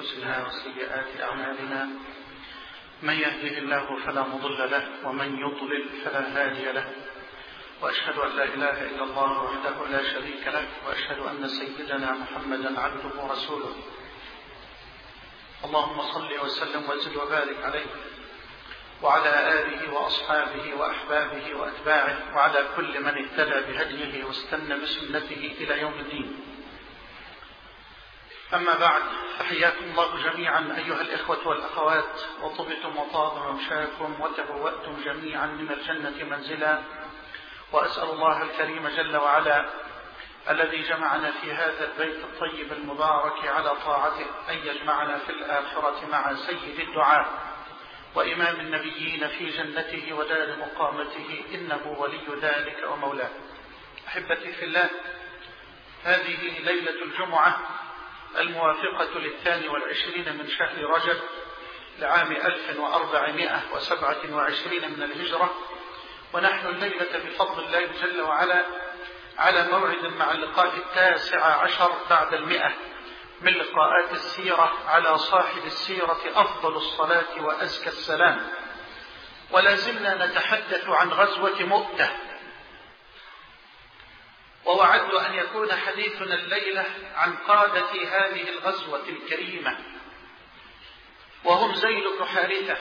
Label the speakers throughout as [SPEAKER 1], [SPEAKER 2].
[SPEAKER 1] أنفسنا وسيئات أعمالنا، من يهده الله فلا مضل له ومن يضلل فلا هادي له، وأشهد أن لا إله إلا الله وحده لا شريك له، وأشهد أن سيدنا محمدا عبده ورسوله. اللهم صل وسلم وزد وبارك عليه وعلى آله وأصحابه وأحبابه وأتباعه وعلى كل من اهتدى بهديه واستنى بسنته إلى يوم الدين. أما بعد، فحياكم الله جميعا أيها الإخوة والأخوات، وطبتم وطاب ممشاكم وتبوأتم جميعا من الجنة منزلا، وأسأل الله الكريم جل وعلا الذي جمعنا في هذا البيت الطيب المبارك على طاعته أن يجمعنا في الآخرة مع سيد الدعاء وإمام النبيين في جنته ودار مقامته، إنه ولي ذلك ومولاه. أحبتي في الله، هذه ليلة الجمعة الموافقة 22 من شهر رجب لعام 1427 من الهجرة، ونحن الليلة بفضل الله جل وعلا على موعد مع اللقاء 19 بعد 100 من لقاءات السيرة على صاحب السيرة أفضل الصلاة وأزكى السلام، ولا زلنا نتحدث عن غزوة مؤتة. ووعدت أن يكون حديثنا الليلة عن قادة هذه الغزوة الكريمة، وهم زيد بن حارثة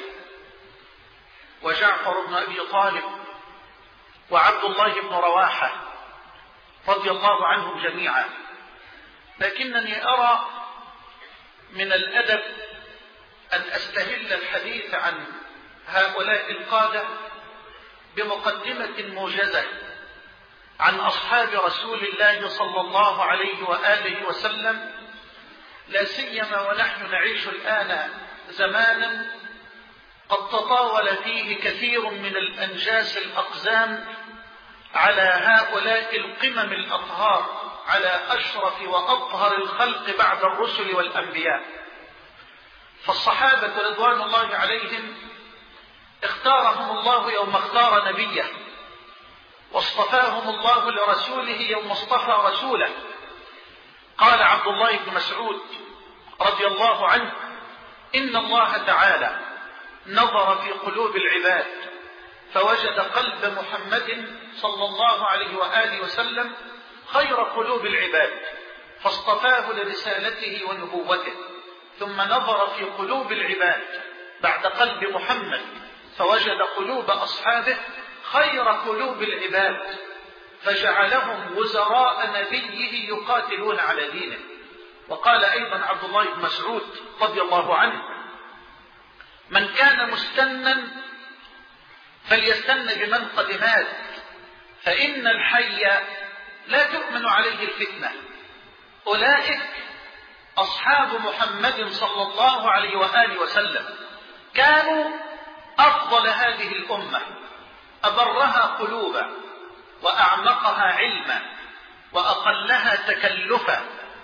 [SPEAKER 1] وجعفر بن أبي طالب وعبد الله بن رواحة رضي الله عنهم جميعا. لكنني أرى من الأدب أن أستهل الحديث عن هؤلاء القادة بمقدمة موجزة عن أصحاب رسول الله صلى الله عليه وآله وسلم، لا سيما ونحن نعيش الآن زمانا قد تطاول فيه كثير من الأنجاس الأقزام على هؤلاء القمم الأطهار، على أشرف وأطهر الخلق بعد الرسل والأنبياء. فالصحابة رضوان الله عليهم اختارهم الله يوم اختار نبيه، واصطفاهم الله لرسوله يوم اصطفى رسوله. قال عبد الله بن مسعود رضي الله عنه: إن الله تعالى نظر في قلوب العباد فوجد قلب محمد صلى الله عليه وآله وسلم خير قلوب العباد، فاصطفاه لرسالته ونبوته. ثم نظر في قلوب العباد بعد قلب محمد فوجد قلوب أصحابه خير قلوب العباد، فجعلهم وزراء نبيه يقاتلون على دينه. وقال أيضا عبد الله بن مسعود رضي الله عنه: من كان مستنا فليستن بمن قد مات، فإن الحي لا تؤمن عليه الفتنة. أولئك أصحاب محمد صلى الله عليه وآله وسلم، كانوا أفضل هذه الأمة، أبرها قلوبا وأعمقها علما وأقلها تكلفا.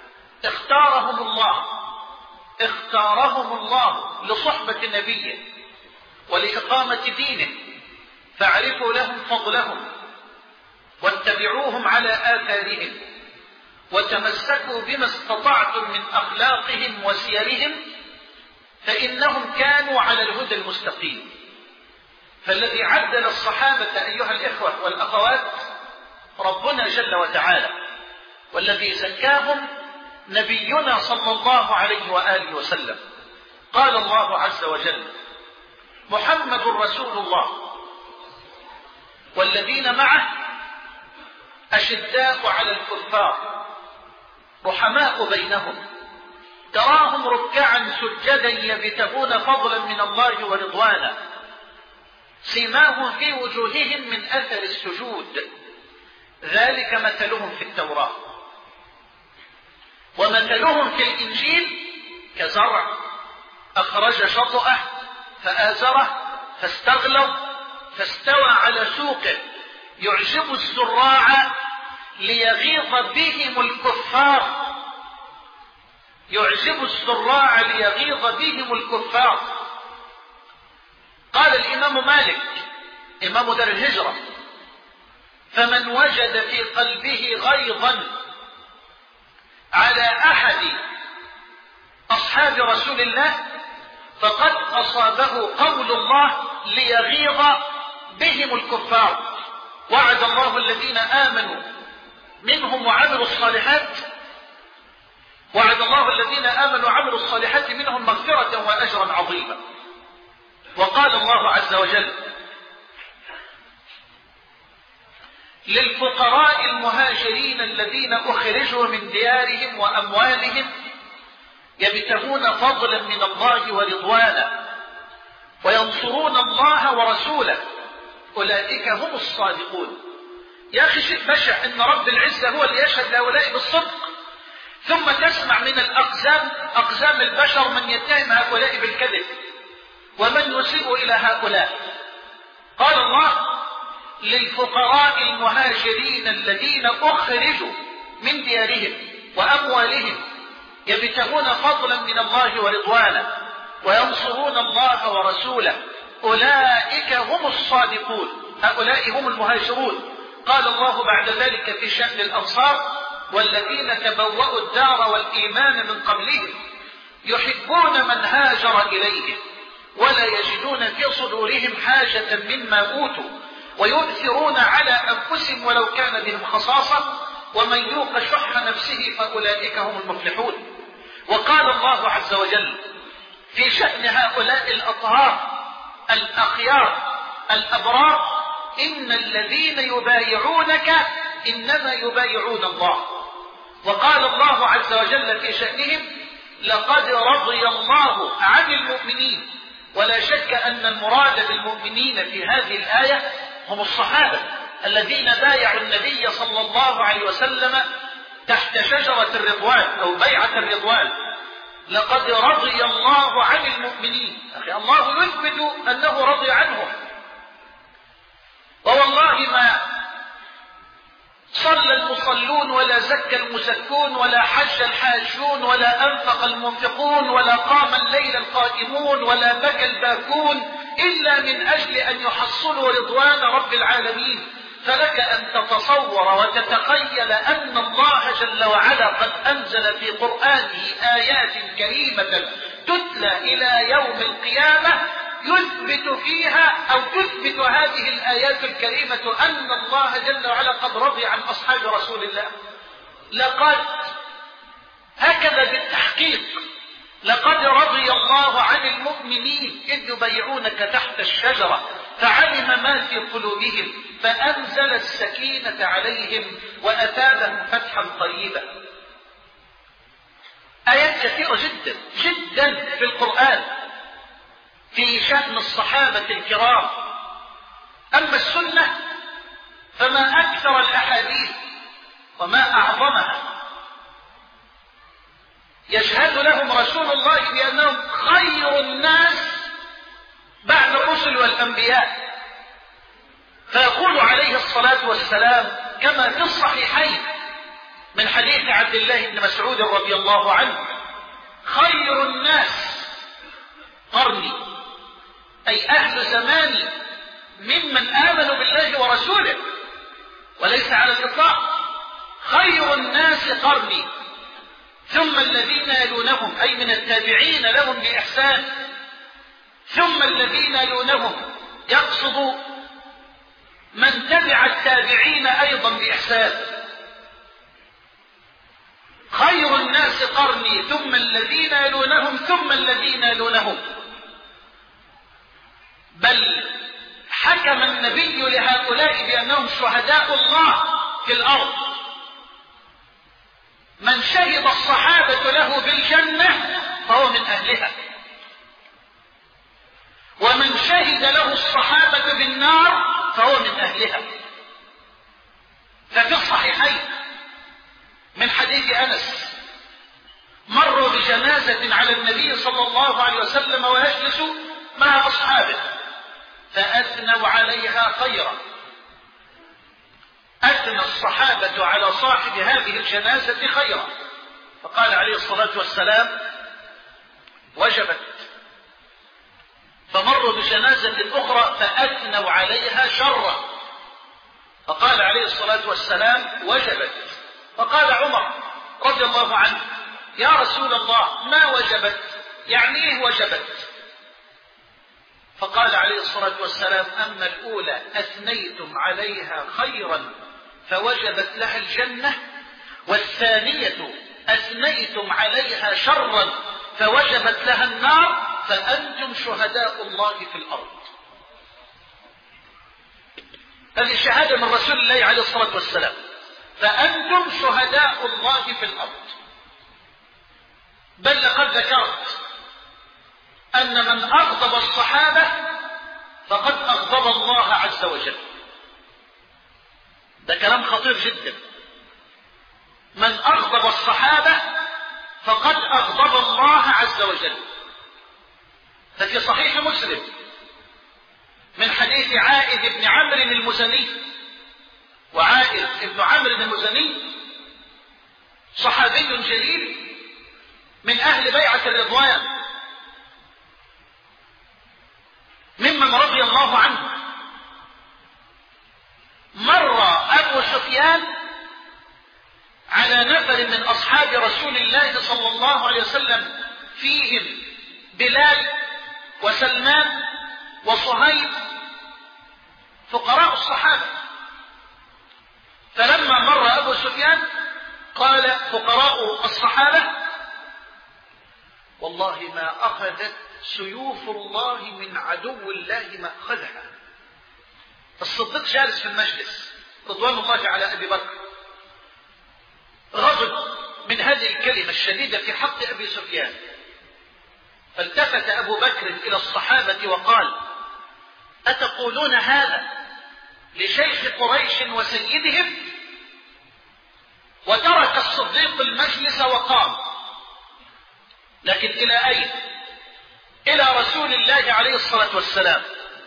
[SPEAKER 1] اختارهم الله لصحبة نبيه ولإقامة دينه، فاعرفوا لهم فضلهم واتبعوهم على آثارهم، وتمسكوا بما استطعتم من أخلاقهم وسيرهم، فإنهم كانوا على الهدى المستقيم. فالذي عدل الصحابة أيها الإخوة والأخوات ربنا جل وتعالى، والذي زكاهم نبينا صلى الله عليه وآله وسلم. قال الله عز وجل: محمد رسول الله والذين معه أشداء على الكفار رحماء بينهم، تراهم ركعا سجدا يبتغون فضلا من الله ورضوانا، سيماهم في وجوههم من أثر السجود، ذلك مثلهم في التوراة ومثلهم في الإنجيل كزرع أخرج شطأه فآزره فاستغلظ فاستوى على سوقه يعجب الزراع ليغيظ بهم الكفار. قال الإمام مالك إمام دار الهجرة: فمن وجد في قلبه غيظا على أحد أصحاب رسول الله فقد أصابه قول الله ليغيظ بهم الكفار. وعد الله الذين آمنوا منهم وعملوا الصالحات منهم مغفرة وأجرا عظيما. وقال الله عز وجل للفقراء المهاجرين الذين أخرجوا من ديارهم وأموالهم يبتغون فضلا من الله ورضوانا وينصرون الله ورسوله أولئك هم الصادقون. يا أخي شيء بشع إن رب العزة هو اللي يشهد لهؤلاء بالصدق، ثم تسمع من أقزام البشر من يتهم هؤلاء بالكذب ومن يسيء إلى هؤلاء. قال الله للفقراء المهاجرين الذين أخرجوا من ديارهم وأموالهم يبتغون فضلا من الله ورضوانا وينصرون الله ورسوله أولئك هم الصادقون، هؤلاء هم المهاجرون. قال الله بعد ذلك في شأن الأنصار والذين تبوأوا الدار والإيمان من قبلهم يحبون من هاجر إليهم ولا يجدون في صدورهم حاجة مما أوتوا ويؤثرون على أنفسهم ولو كان بهم خصاصة ومن يوق شح نفسه فأولئك هم المفلحون. وقال الله عز وجل في شأن هؤلاء الأطهار الأخيار الأبرار إن الذين يبايعونك إنما يبايعون الله. وقال الله عز وجل في شأنهم لقد رضي الله عن المؤمنين. ولا شك أن المراد بالمؤمنين في هذه الآية هم الصحابة الذين بايعوا النبي صلى الله عليه وسلم تحت شجرة الرضوان أو بيعة الرضوان. لقد رضي الله عن المؤمنين. أخي الله يثبت أنه رضي عنهم، ووالله ما صلى المصلون ولا زكى المزكون ولا حج الحاجون ولا أنفق المنفقون ولا قام الليل القائمون ولا بكى الباكون إلا من أجل أن يحصلوا رضوان رب العالمين. فلك أن تتصور وتتخيل أن الله جل وعلا قد أنزل في قرآنه آيات كريمة تتلى إلى يوم القيامة يثبت فيها أو تثبت هذه الآيات الكريمة أن الله جل وعلا قد رضي عن أصحاب رسول الله. لقد هكذا بالتحقيق لقد رضي الله عن المؤمنين إذ يبايعونك تحت الشجرة فعلم ما في قلوبهم فأنزل السكينة عليهم وأثابهم فتحا قريبا. آيات كثيرة جدا جدا في القرآن في شأن الصحابة الكرام. أما السنة فما أكثر الأحاديث وما أعظمها. يشهد لهم رسول الله بأنهم خير الناس بعد الرسل والأنبياء، فيقول عليه الصلاة والسلام كما في الصحيحين من حديث عبد الله بن مسعود رضي الله عنه خير الناس قرني، أي أهل زماني ممن آمنوا بالله ورسوله، وليس على الإطلاق. خير الناس قرني ثم الذين يلونهم، أي من التابعين لهم بإحسان، ثم الذين يلونهم يقصد من تبع التابعين أيضا بإحسان. خير الناس قرني ثم الذين يلونهم ثم الذين يلونهم. بل حكم النبي لهؤلاء بأنهم شهداء الله في الأرض. من شهد الصحابة له بالجنة فهو من أهلها، ومن شهد له الصحابة بالنار فهو من أهلها. ففي الصحيحين من حديث أنس مروا بجنازة على النبي صلى الله عليه وسلم ويجلس مع أصحابه فأثنوا عليها خيرا. أثنى الصحابة على صاحب هذه الجنازة خيرا، فقال عليه الصلاة والسلام وجبت. فمروا بجنازة أخرى فأثنوا عليها شرا، فقال عليه الصلاة والسلام وجبت. فقال عمر رضي الله عنه يا رسول الله ما وجبت؟ يعني ايه وجبت؟ فقال عليه الصلاة والسلام: أما الأولى أثنيتم عليها خيرا فوجبت لها الجنة، والثانية أثنيتم عليها شرا فوجبت لها النار، فأنتم شهداء الله في الأرض. هذه شهادة من رسول الله عليه الصلاة والسلام: فأنتم شهداء الله في الأرض. بل لقد ذكرت أن من أغضب الصحابة فقد أغضب الله عز وجل. ده كلام خطير جدا. من أغضب الصحابة فقد أغضب الله عز وجل. ففي صحيح مسلم من حديث عائذ بن عمرو المزني، وعائذ بن عمرو المزني صحابي جليل من أهل بيعة الرضوان ممن رضي الله عنه. مر أبو سفيان على نفر من أصحاب رسول الله صلى الله عليه وسلم فيهم بلال وسلمان وصهيب فقراء الصحابة. فلما مر أبو سفيان قال فقراء الصحابة: والله ما أخذت سيوف الله من عدو الله ما أخذها. الصديق جالس في المجلس رضوان الله على أبي بكر، غضب من هذه الكلمة الشديدة في حق أبي سفيان، فالتفت أبو بكر إلى الصحابة وقال: أتقولون هذا لشيخ قريش وسيدهم؟ وترك الصديق المجلس وقام. لكن إلى أين؟ إلى رسول الله عليه الصلاة والسلام.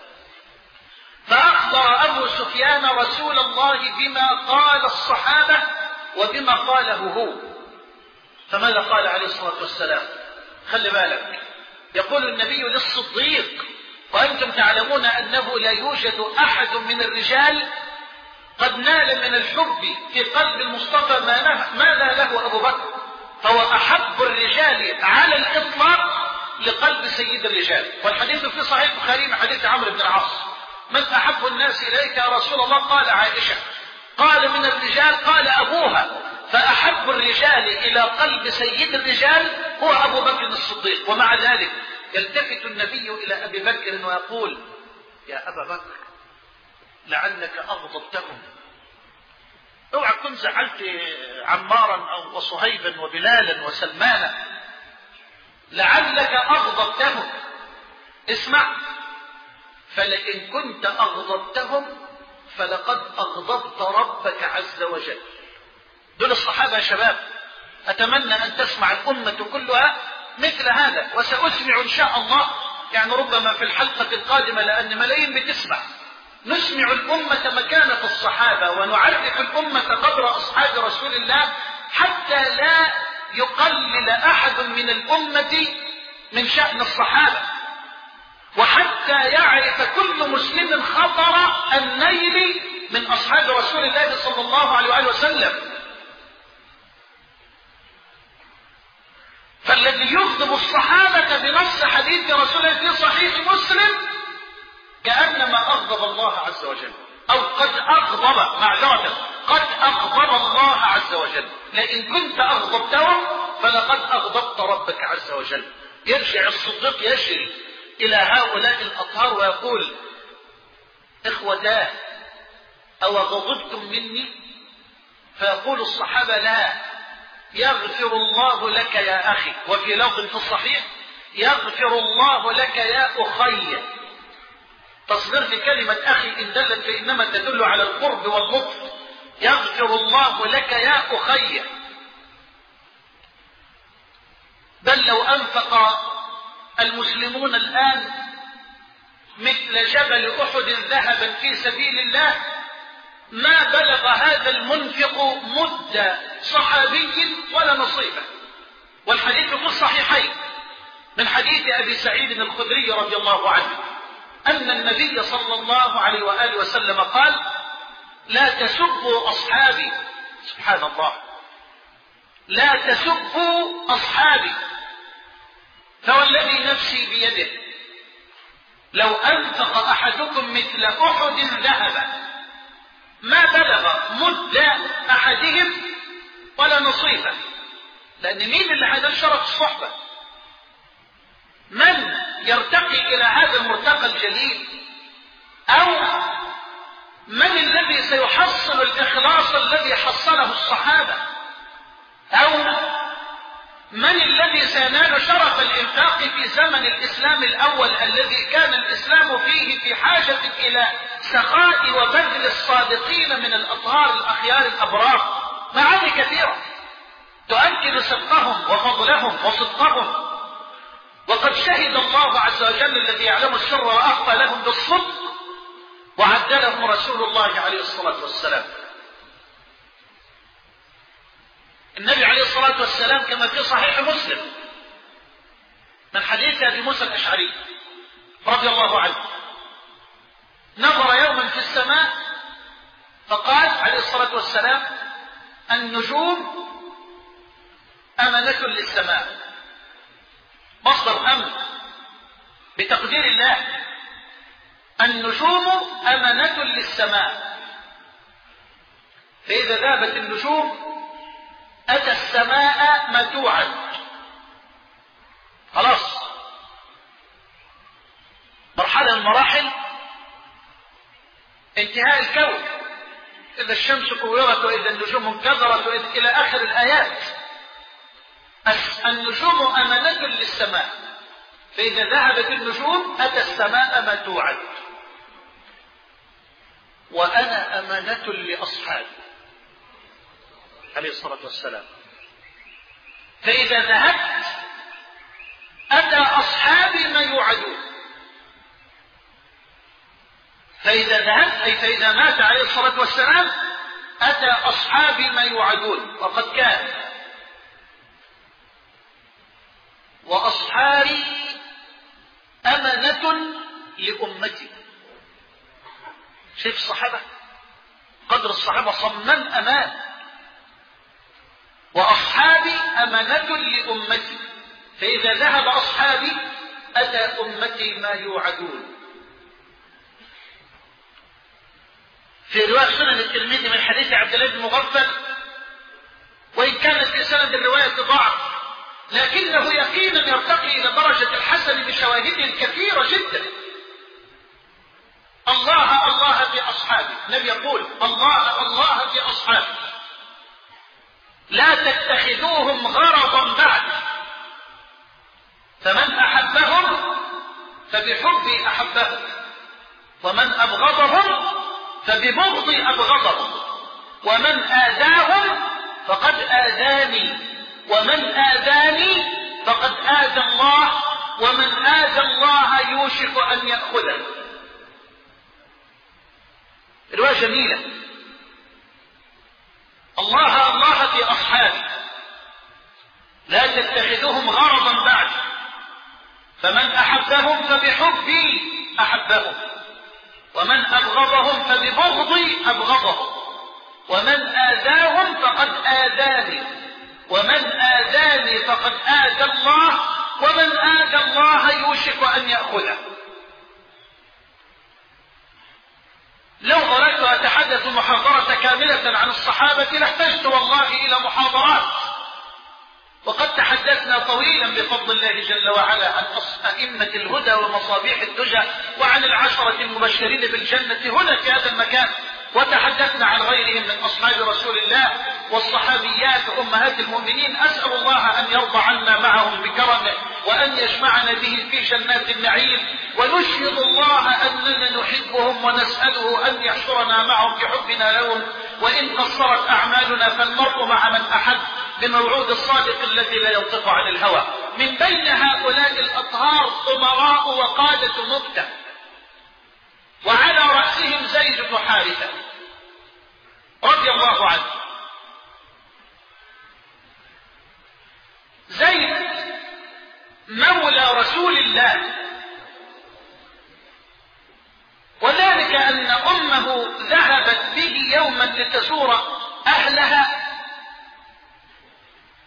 [SPEAKER 1] فأخبر أبو سفيان رسول الله بما قال الصحابة وبما قاله هو. فماذا قال عليه الصلاة والسلام؟ خلي بالك، يقول النبي للصديق: وأنتم تعلمون أنه لا يوجد أحد من الرجال قد نال من الحب في قلب المصطفى ما نال له أبو بكر، فهو أحب الرجال على الإطلاق لقلب سيد الرجال. والحديث في صحيح البخاري من حديث عمرو بن العاص: من أحب الناس إليك يا رسول الله؟ قال عائشة. قال من الرجال؟ قال أبوها. فأحب الرجال إلى قلب سيد الرجال هو أبو بكر الصديق. ومع ذلك يلتفت النبي إلى أبي بكر ويقول: يا أبا بكر لعلك أغضبتهم. اوعى تكون زعلت عمارا أو وصهيبا وبلالا وسلمانا، لعلك أغضبتهم. اسمع: فلئن كنت أغضبتهم فلقد أغضبت ربك عز وجل. دول الصحابة يا شباب. أتمنى أن تسمع الأمة كلها مثل هذا، وسأسمع إن شاء الله، يعني ربما في الحلقة القادمة لأن ملايين بتسمع، نسمع الأمة مكانة الصحابة ونعرف الأمة قدر أصحاب رسول الله، حتى لا يقلل أحد من الأمة من شأن الصحابة، وحتى يعرف كل مسلم خطر النيل من أصحاب رسول الله صلى الله عليه وآله وسلم. فالذي يغضب الصحابة بنص حديث رسول الله في صحيح مسلم كأنما أغضب الله عز وجل، أو قد أغضب، معذرة، قد أغضب الله عز وجل. لئن كنت أغضبتهم فلقد أغضبت ربك عز وجل. يرجع الصديق يجري إلى هؤلاء الأطهار ويقول: إخوتاه أو غضبتم مني؟ فيقول الصحابة: لا، يغفر الله لك يا أخي. وفي لفظ في الصحيح: يغفر الله لك يا أخي. تصغير في كلمة أخي إن دلت فإنما تدل على القرب واللطف. يغفر الله لك يا أخي. بل لو أنفق المسلمون الآن مثل جبل أحد ذهبا في سبيل الله ما بلغ هذا المنفق مد صحابي ولا نصيبه. والحديث في الصحيحين من حديث أبي سعيد الخدري رضي الله عنه أن النبي صلى الله عليه وآله وسلم قال: لا تسبوا أصحابي. سبحان الله، لا تسبوا أصحابي، فوالذي نفسي بيده لو أنفق أحدكم مثل أحد ذهبا ما بلغ مد أحدهم ولا نصيفه. لأن مين اللي هينشرك الصحبة؟ من يرتقي إلى هذا المرتقى الجليل؟ أو من الذي سيحصل الإخلاص الذي حصله الصحابة؟ أو من الذي سينال شرف الإنفاق في زمن الإسلام الأول الذي كان الإسلام فيه في حاجة إلى سخاء وبذل الصادقين من الأطهار الأخيار الأبرار؟ معاني كثيرة تؤكد صدقهم وفضلهم وصدقهم. وقد شهد الله عز وجل الذي يعلم السر وأخفى لهم بالصدق، وعدلهم رسول الله عليه الصلاة والسلام. النبي عليه الصلاة والسلام كما في صحيح مسلم من حديث أبي موسى الأشعري رضي الله عنه، نظر يوما في السماء فقال عليه الصلاة والسلام: النجوم أمنة للسماء. مصدر أمن بتقدير الله. النجوم أمنة للسماء، فإذا ذهبت النجوم أتى السماء ما توعد. خلاص، مرحلة من مراحل انتهاء الكون، إذا الشمس كورت وإذا النجوم انكدرت إلى آخر الآيات. النجوم أمانة للسماء، فإذا ذهبت النجوم أتى السماء ما توعد. وأنا أمانة لأصحابي عليه الصلاة والسلام، فإذا ذهبت أتى أصحابي ما يوعدون. فإذا ذهبت أي فإذا مات عليه الصلاة والسلام أتى أصحابي ما يوعدون. وقد كان وأصحابي أمانة لأمتي. شايف الصحابة قدر الصحابة صمم أمان. وأصحابي أمانة لأمتي، فإذا ذهب أصحابي أتى أمتي ما يوعدون. في رواية سنن الترمذي من حديث عبد الله بن مغفل، وإن كانت في سند الرواية ضعف، لكنه يقينا يرتقي إلى درجة الحسن بشواهد كثيرة جدا. الله الله في أصحابي، النبي يقول الله الله في أصحابي، لا تتخذوهم غرضا بعد، فمن أحبهم فبحبي أحبهم، ومن أبغضهم فببغضي أبغضهم، ومن آذاهم فقد آذاني، ومن آذاني فقد آذى الله، ومن آذى الله يوشك أن يأخذه. رواية جميلة. الله الله في أصحابي، لا تتخذوهم غرضا بعد، فمن أحبهم فبحبي أحبهم، ومن أبغضهم فببغضي أبغضهم، ومن آذاهم فقد آذاني، ومن آذاني فقد آذى الله، ومن آذى الله يوشك أن يأخذه. لو أردت أتحدث محاضرة كاملة عن الصحابة لاحتجت والله إلى محاضرات، وقد تحدثنا طويلا بفضل الله جل وعلا عن أئمة الهدى ومصابيح الدجى، وعن العشرة المبشرين بالجنة هنا في هذا المكان، وتحدثنا عن غيرهم من أصحاب رسول الله والصحابيات أمهات المؤمنين. أسأل الله أن يرضى عنا معهم بكرمه، وأن يجمعنا به في جنات النعيم، ونشهد الله أننا نحبهم ونسأله أن يحشرنا معهم بحبنا لهم. وإن قصرت أعمالنا فالمرء مع من أحب بموعود الصادق الذي لا ينطق عن الهوى. من بين هؤلاء الأطهار أمراء وقادة مبتة، وعلى رأسهم زيد بن حارثة رضي الله عنه. زيد مولى رسول الله، وذلك أن أمه ذهبت به يوما لتزور أهلها،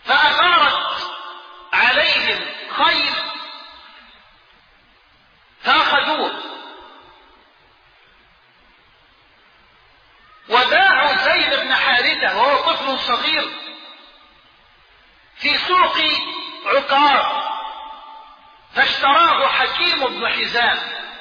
[SPEAKER 1] اشتراه حكيم بن حزام،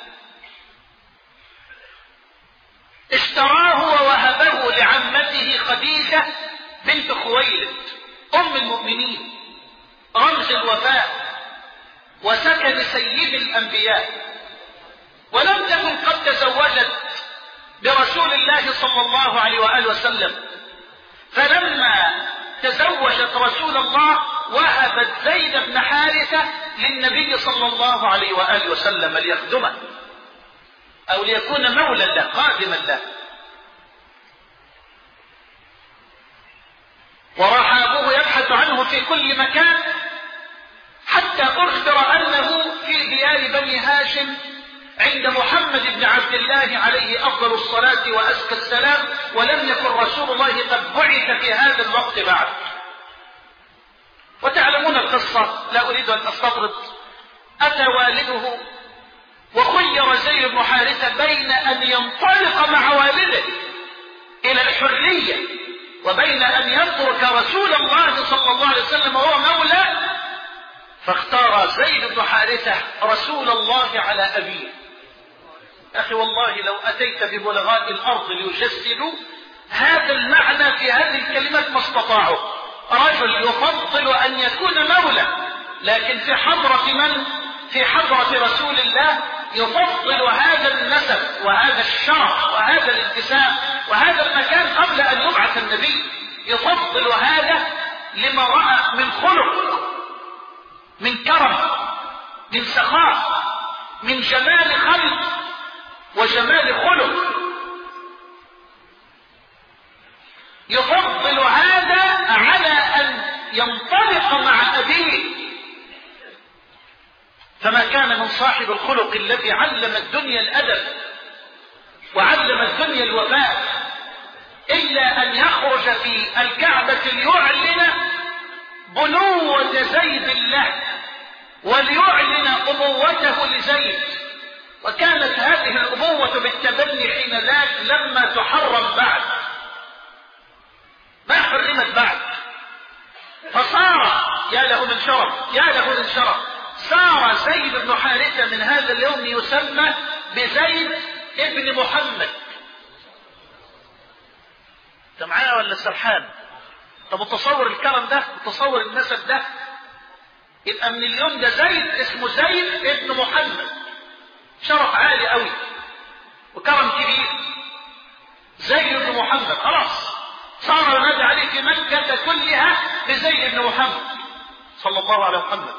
[SPEAKER 1] اشتراه ووهبه لعمته خديجة بنت خويلد أم المؤمنين رمز الوفاء وسكن سيد الأنبياء، ولم تكن قد تزوجت برسول الله صلى الله عليه وآله وسلم، فلما تزوجت رسول الله وهبت زيد بن حارثة للنبي صلى الله عليه وآله وسلم ليخدمه أو ليكون مولا له خادما له. وراح أبوه يبحث عنه في كل مكان حتى أخبر أنه في ديار بني هاشم عند محمد بن عبد الله عليه أفضل الصلاة وأزكى السلام، ولم يكن رسول الله قد بعث في هذا الوقت بعد. وتعلمون القصة، لا أريد أن أستطرد. أتى والده وخير زيد بن حارثة بين أن ينطلق مع والده إلى الحرية وبين أن يترك رسول الله صلى الله عليه وسلم وهو مولى، فاختار زيد بن حارثة رسول الله على أبيه. أخي والله لو أتيت ببلغاء الأرض ليجسدوا هذا المعنى في هذه الكلمات ما استطاعوا. رجل يفضل أن يكون مولى، لكن في حضرة من؟ في حضرة رسول الله يفضل هذا النسب وهذا الشرف وهذا الانتساب وهذا المكان قبل أن يبعث النبي. يفضل هذا لما رأى من خلق، من كرم، من سخاء، من جمال خلق وجمال خلق. يفضل هذا على أن ينطلق مع أبيه. فما كان من صاحب الخلق الذي علم الدنيا الأدب وعلم الدنيا الوفاء إلا أن يخرج في الكعبة ليعلن بنوة زيد له وليعلن أبوته لزيد. وكانت هذه الأبوة بالتبني حين ذاك لما تحرم بعد، ما حرمت بعد، فصار يا له من شرف، يا له من شرف. صار زيد بن حارثة من هذا اليوم يسمى بزيد ابن محمد. انت معايا ولا سرحان؟ طب تصور الكرم ده وتصور النسب ده، يبقى من اليوم ده زيد اسمه زيد ابن محمد. شرف عالي قوي وكرم كبير. زيد بن محمد خلاص صار ينادى عليه في مكة كلها بزيد بن محمد صلى الله عليه محمد.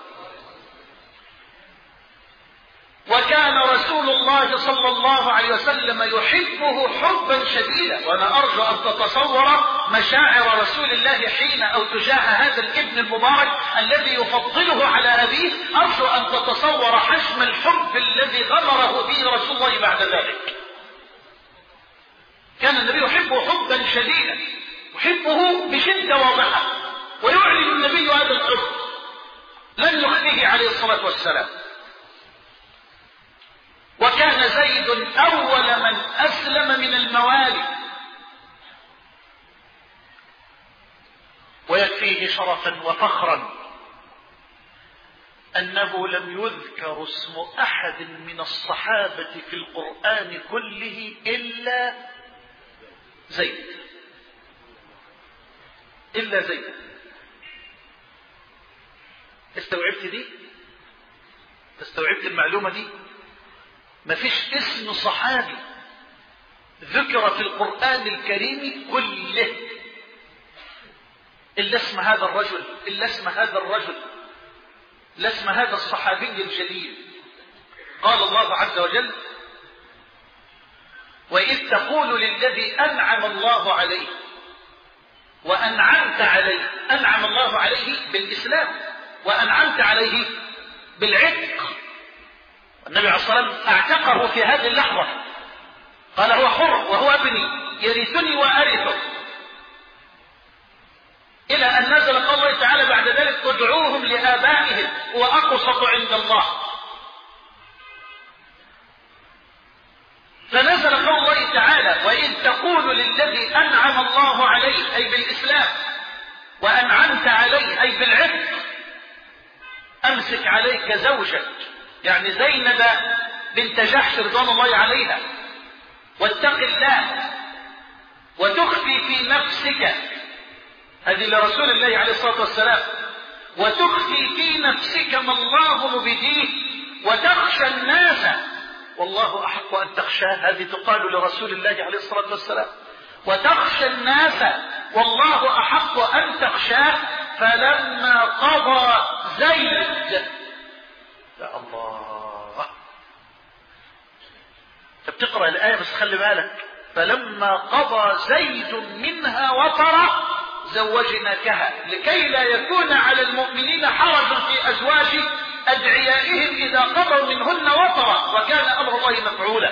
[SPEAKER 1] وكان رسول الله صلى الله عليه وسلم يحبه حبا شديدا. وانا ارجو ان تتصور مشاعر رسول الله حين او تجاه هذا الابن المبارك الذي يفضله على ابيه. ارجو ان تتصور حجم الحب الذي غمره به رسول الله بعد ذلك. كان النبي يحبه حبا شديدا، يحبه بشدة واضحة، ويعلن النبي هذا الحب لن يخفيه عليه الصلاة والسلام. وكان زيد أول من أسلم من الموالي. ويكفيه شرفا وفخرا أنه لم يذكر اسم أحد من الصحابة في القرآن كله إلا زيد، إلا زيد. استوعبت دي؟ استوعبت المعلومة دي؟ ما فيش اسم صحابي ذكر في القرآن الكريم كله إلا اسم هذا الرجل، إلا اسم هذا الرجل، إلا اسم هذا الصحابي الجليل. قال الله عز وجل: وإذ تقول للذي أنعم الله عليه وأنعمت عليه. أنعم الله عليه بالإسلام وأنعمت عليه بالعتق. النبي عليه الصلاة والسلام اعتقه في هذه اللحظة، قال هو حر وهو ابني يرثني وأرثه، إلى أن نزل قول الله تعالى بعد ذلك: ادعوهم لآبائهم وأقسط عند الله. فنزل قول الله تعالى: وإذ تقول للذي أنعم الله عليه أي بالإسلام وأنعمت عليه أي بالعتق. أمسك عليك زوجك، يعني زينب بنت جحش رضوان الله عليها، واتق الله وتخفي في نفسك، هذه لرسول الله عليه الصلاة والسلام، وتخفي في نفسك ما الله مبديه وتخشى الناس والله أحق أن تخشاه، هذه تقال لرسول الله عليه الصلاة والسلام، وتخشى الناس والله أحق أن تخشاه. فلما قضى زيد، يا الله، بتقرأ الآية بس خلي بالك، فلما قضى زيد منها وطرا زوجناكها لكي لا يكون على المؤمنين حرج في أزواج أدعيائهم إذا قضوا منهن وطرا وكان أمر الله مفعولا.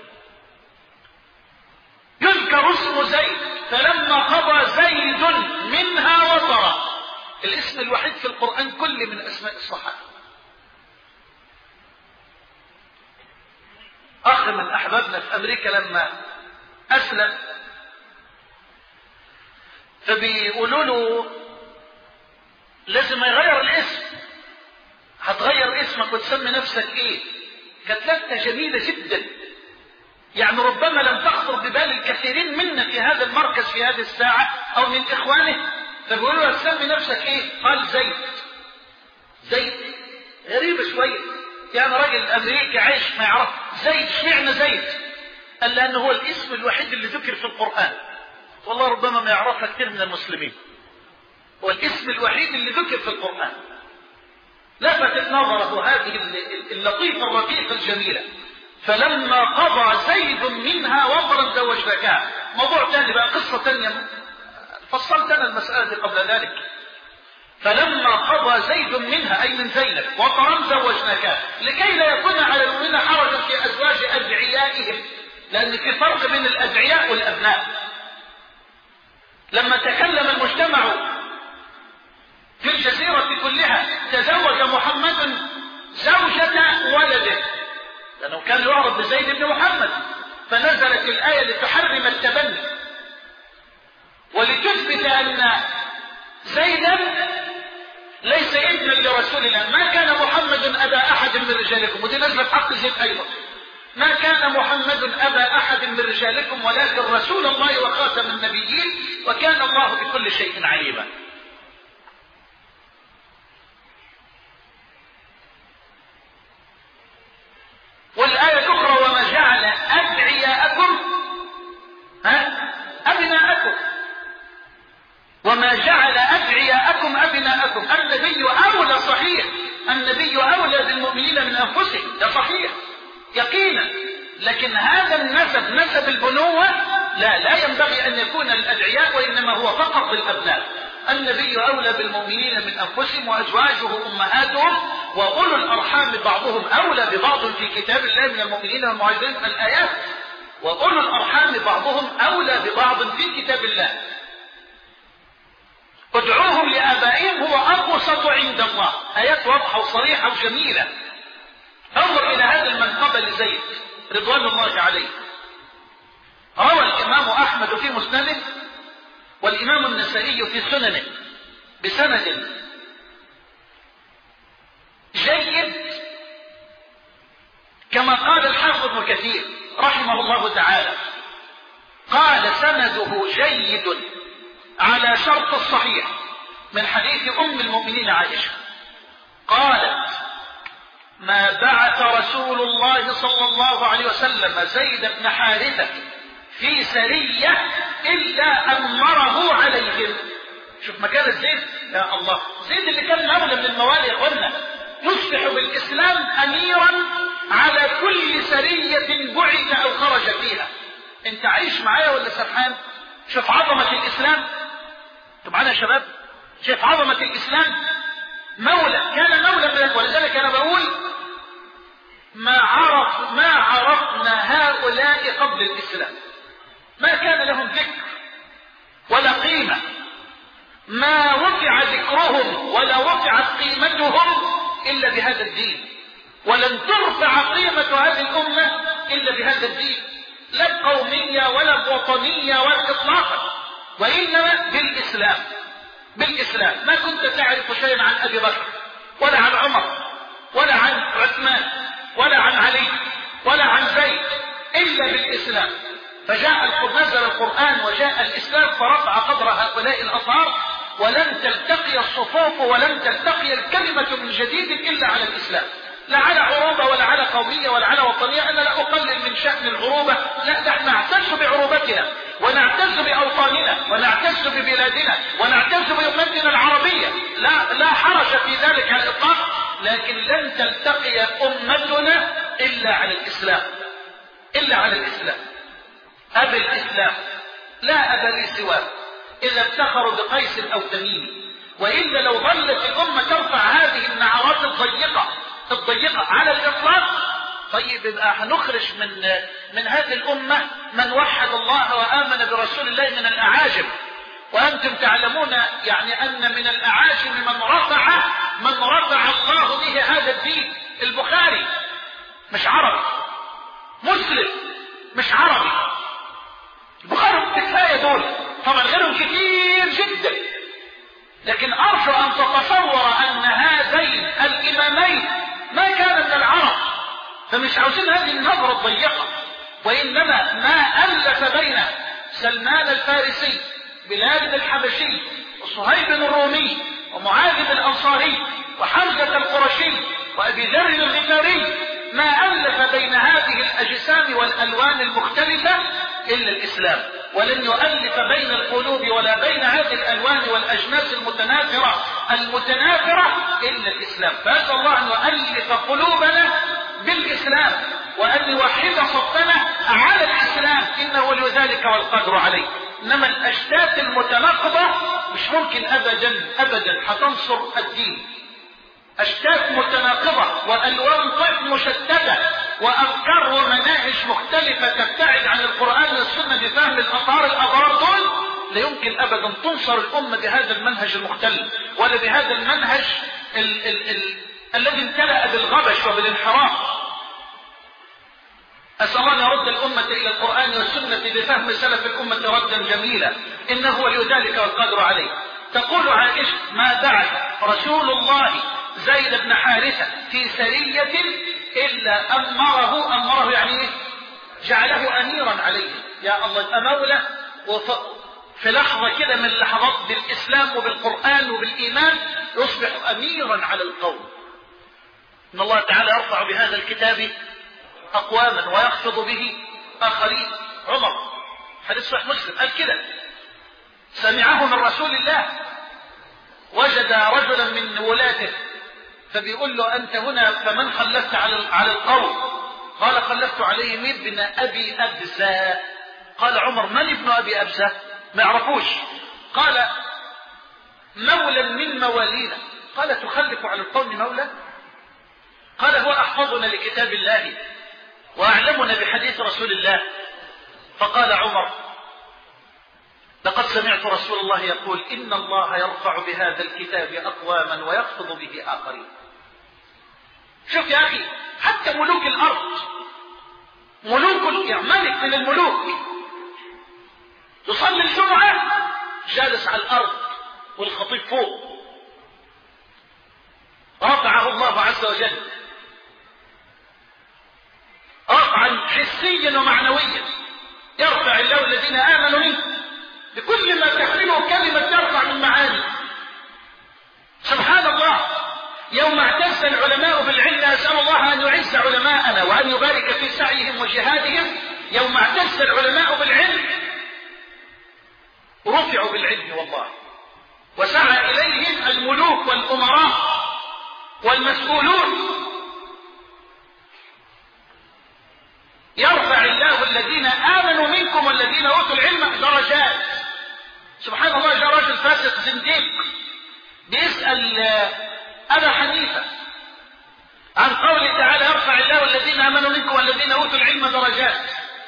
[SPEAKER 1] يذكر اسم زيد، فلما قضى زيد منها وطرا، الاسم الوحيد في القرآن كله من أسماء الصحابة. أخ من أحبابنا في أمريكا لما أسلم فبيقولوا له لازم يغير الاسم، هتغير اسمك وتسمي نفسك ايه؟ كانت لفتة جميلة جدا، يعني ربما لم تخطر ببال الكثيرين منا في هذا المركز في هذه الساعة او من اخوانه، فبيقولوا له تسمي نفسك ايه؟ قال زيد. زيد غريبة شوية، يعني راجل امريكي عايش ما يعرف زيد، اشمعنى زيد؟ قال لانه هو الاسم الوحيد اللي ذكر في القرآن، والله ربما ما يعرفها كثير من المسلمين، هو الاسم الوحيد اللي ذكر في القرآن. لفتت نظره هذه اللطيفة الرقيقة الجميلة، فلما قضى زيد منها وطرا زوجناكها. موضوع ثاني بقى، قصة ثانية فصلت أنا المسألة دي قبل ذلك. فلما قضى زيد منها أي من زينب وطرا زوجناكها لكي لا يكون على المؤمنين حرج في أزواج أدعيائهم، لأن في فرق بين الأدعياء والأبناء. لما تكلم المجتمع في الجزيرة كلها تزوج محمد زوجة ولده، لأنه كان يعرف بزيد بن محمد، فنزلت الآية لتحرم التبني ولتثبت أن زيدا ليس ابنا لرسول الله. ما كان محمد أبا أحد من رجالكم، ودي نزلت حق زيد أيضا، ما كان محمد أبا أحد من رجالكم ولكن رسول الله وخاتم النبيين وكان الله بكل شيء عليما. والآية الأخرى وما جعل أدعياءكم أبناءكم، وما جعل أدعياءكم أبناءكم. النبي أولى، صحيح النبي أولى بالمؤمنين من أنفسهم، ده صحيح يقينا، لكن هذا النسب نسب البنوة لا ينبغي أن يكون الأدعياء، وإنما هو فقط للأبناء. النبي أولى بالمؤمنين من أنفسهم وأزواجه أمهاتهم وأولو الأرحام بعضهم أولى ببعض في كتاب الله من المؤمنين والمهاجرين، من الآيات، وأولو الأرحام بعضهم أولى ببعض في كتاب الله. ادعوهم لآبائهم هو أقسط عند الله، آيات واضحة وصريحة وجميلة. انظر إلى هذا المنقبة لزيد رضوان الله عليه. روى الإمام أحمد في مسنده والإمام النسائي في سننه بسند جيد كما قال الحافظ ابن كثير رحمه الله تعالى، قال سنده جيد على شرط الصحيح من حديث أم المؤمنين عائشة قالت: ما بعث رسول الله صلى الله عليه وسلم زيد بن حارثة في سرية إلا أمره عليهم. شوف مكان زيد، يا الله، زيد اللي كان مولى من الموالي يا اخوانا، يصبح بالإسلام أميرا على كل سرية بعث أو خرج فيها. انت عايش معايا ولا سرحان؟ شوف عظمة الإسلام، انتوا معانا يا شباب؟ شوف عظمة الإسلام، مولى، كان مولى، ولذلك أنا بقول ما عرفنا هؤلاء قبل الإسلام، ما كان لهم ذكر ولا قيمة، ما رفع ذكرهم ولا رفعت قيمتهم إلا بهذا الدين، ولن ترفع قيمة هذه الأمة إلا بهذا الدين، لا القومية ولا الوطنية ولا إطلاقا، وإنما بالإسلام. بالإسلام. ما كنت تعرف شيئا عن أبي بكر ولا عن عمر ولا عن عثمان ولا عن علي ولا عن زيد إلا بالإسلام. فجاء نزل القرآن وجاء الإسلام فرفع قدر هؤلاء الأطهار، ولن تلتقي الصفوف ولن تلتقي الكلمة من جديد إلا على الإسلام. لا على عروبة ولا على قومية ولا على وطنية. أنا لا أقلل من شأن العروبة، لا، نحن نعتز بعروبتنا ونعتز بأوطاننا ونعتز ببلادنا ونعتز بأمتنا العربية، لا حرج في ذلك على الإطلاق، لكن لن تلتقي أمتنا إلا على الإسلام، إلا على الإسلام. أبي الإسلام لا أب لي سواه إذا افتخروا بقيس أو تميم، وإلا لو ظلت الأمة ترفع هذه النعرات الضيقة على الإطلاق، طيب يبقى هنخرج من هذه الأمة من وحد الله وآمن برسول الله من الأعاجم. وأنتم تعلمون يعني أن من الأعاجم من رفع الله به هذا الدين. البخاري مش عربي، مسلم مش عربي، البخاري كفاية دول، طبعا غيرهم كثير جدا، لكن أرجو أن تتصور أن هذين الإمامين ما كان من العرب، فمش عاوزين هذه النظرة الضيقة، وإنما ما ألف بين سلمان الفارسي، بلال الحبشي، وصهيب الرومي، ومعاذ الأنصاري، وحمزة القرشي، وأبي ذر الغفاري، ما ألف بين هذه الأجسام والألوان المختلفة إلا الإسلام، ولن يؤلف بين القلوب ولا بين هذه الألوان والأجناس المتنافرة إلا الإسلام. فأسأل الله أن يؤلف قلوبنا بالإسلام وأن يوحد صفنا على الإسلام، إنه ولي ذلك والقدر عليه. إنما الأشتات المتناقضة مش ممكن أبدا هتنصر الدين. أشتات متناقضة وألوان طيف مشتتة وأفكار ومناهج مختلفة تبتعد عن القرآن والسنة بفهم الأطهار دول، لا يمكن أبدا تنصر الأمة بهذا المنهج المختلف ولا بهذا المنهج الذي امتلأ بالغبش وبالانحراف. أسأل الله أن يرد الأمة إلى القرآن والسنة بفهم سلف الأمة ردا جميلا، إنه ولي ذلك والقدر عليه. تقول عائشة: ما بعث رسول الله زيد بن حارثة في سرية إلا أمره يعني جعله أميرا عليه. يا الله، أمولة في لحظة كده من اللحظات بالإسلام وبالقرآن وبالإيمان يصبح أميرا على القوم. إن الله تعالى يرفع بهذا الكتاب أقواما ويخفض به آخرين. عمر حديث صحيح مسلم قال كده، سمعه من رسول الله، وجد رجلا من ولاده فبيقول له: أنت هنا فمن خلفت على القوم؟ قال: خلفت عليهم ابن أبي أبزة. قال عمر: من ابن أبي أبزة؟ ما يعرفوش. قال: مولى من موالينا. قال: تخلف على القوم مولى؟ قال: هو أحفظنا لكتاب الله وأعلمنا بحديث رسول الله. فقال عمر: لقد سمعت رسول الله يقول: إن الله يرفع بهذا الكتاب أقواما ويخفض به آخرين. شوف يا أخي، حتى ملوك الأرض، ملك من الملوك يصلي الجمعة جالس على الأرض والخطيب فوق، رفعه الله عز وجل رفعا حسيا ومعنويا. يرفع الله الذين آمنوا منه بكل ما تحمله كلمة ترفع من معاني. سبحان الله، يوم اعتز العلماء بالعلم، أسأل الله أن يعز علماءنا وأن يبارك في سعيهم وجهادهم. يوم اعتز العلماء بالعلم رفعوا بالعلم والله، وسعى إليهم الملوك والأمراء والمسؤولون. يرفع الله الذين آمنوا منكم والذين أوتوا العلم درجات. سبحان الله، جاء رجل فاسق زنديق بيسأل أبا حنيفة عن قوله تعالى: يرفع الله الذين آمنوا منكم والذين أوتوا العلم درجات.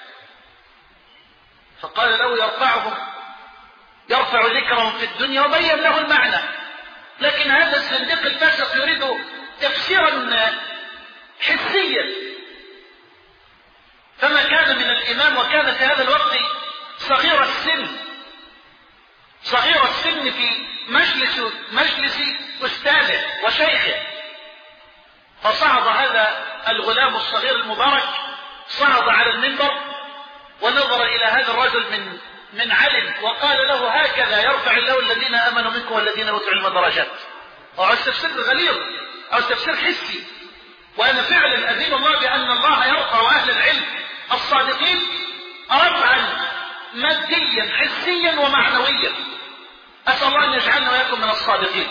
[SPEAKER 1] فقال له: يرفع ذكرهم في الدنيا، وبين له المعنى. لكن هذا الزنديق الفاسق يريد تفسيرا حسيا، فما كان من الإمام، وكان في هذا الوقت صغير السن في مجلس أستاذه وشيخه، فصعد هذا الغلام الصغير المبارك، صعد على المنبر ونظر إلى هذا الرجل من علم وقال له: هكذا يرفع الله الذين آمنوا منكم والذين أوتوا العلم درجات. وعاوز تفسير غليظ، عاوز تفسير حسي، وأنا فعلا أدين الله بأن الله يرفع أهل العلم الصادقين رفعا ماديا حسيا ومعنويا. أسأل الله أن يجعلنا وإياكم من الصادقين.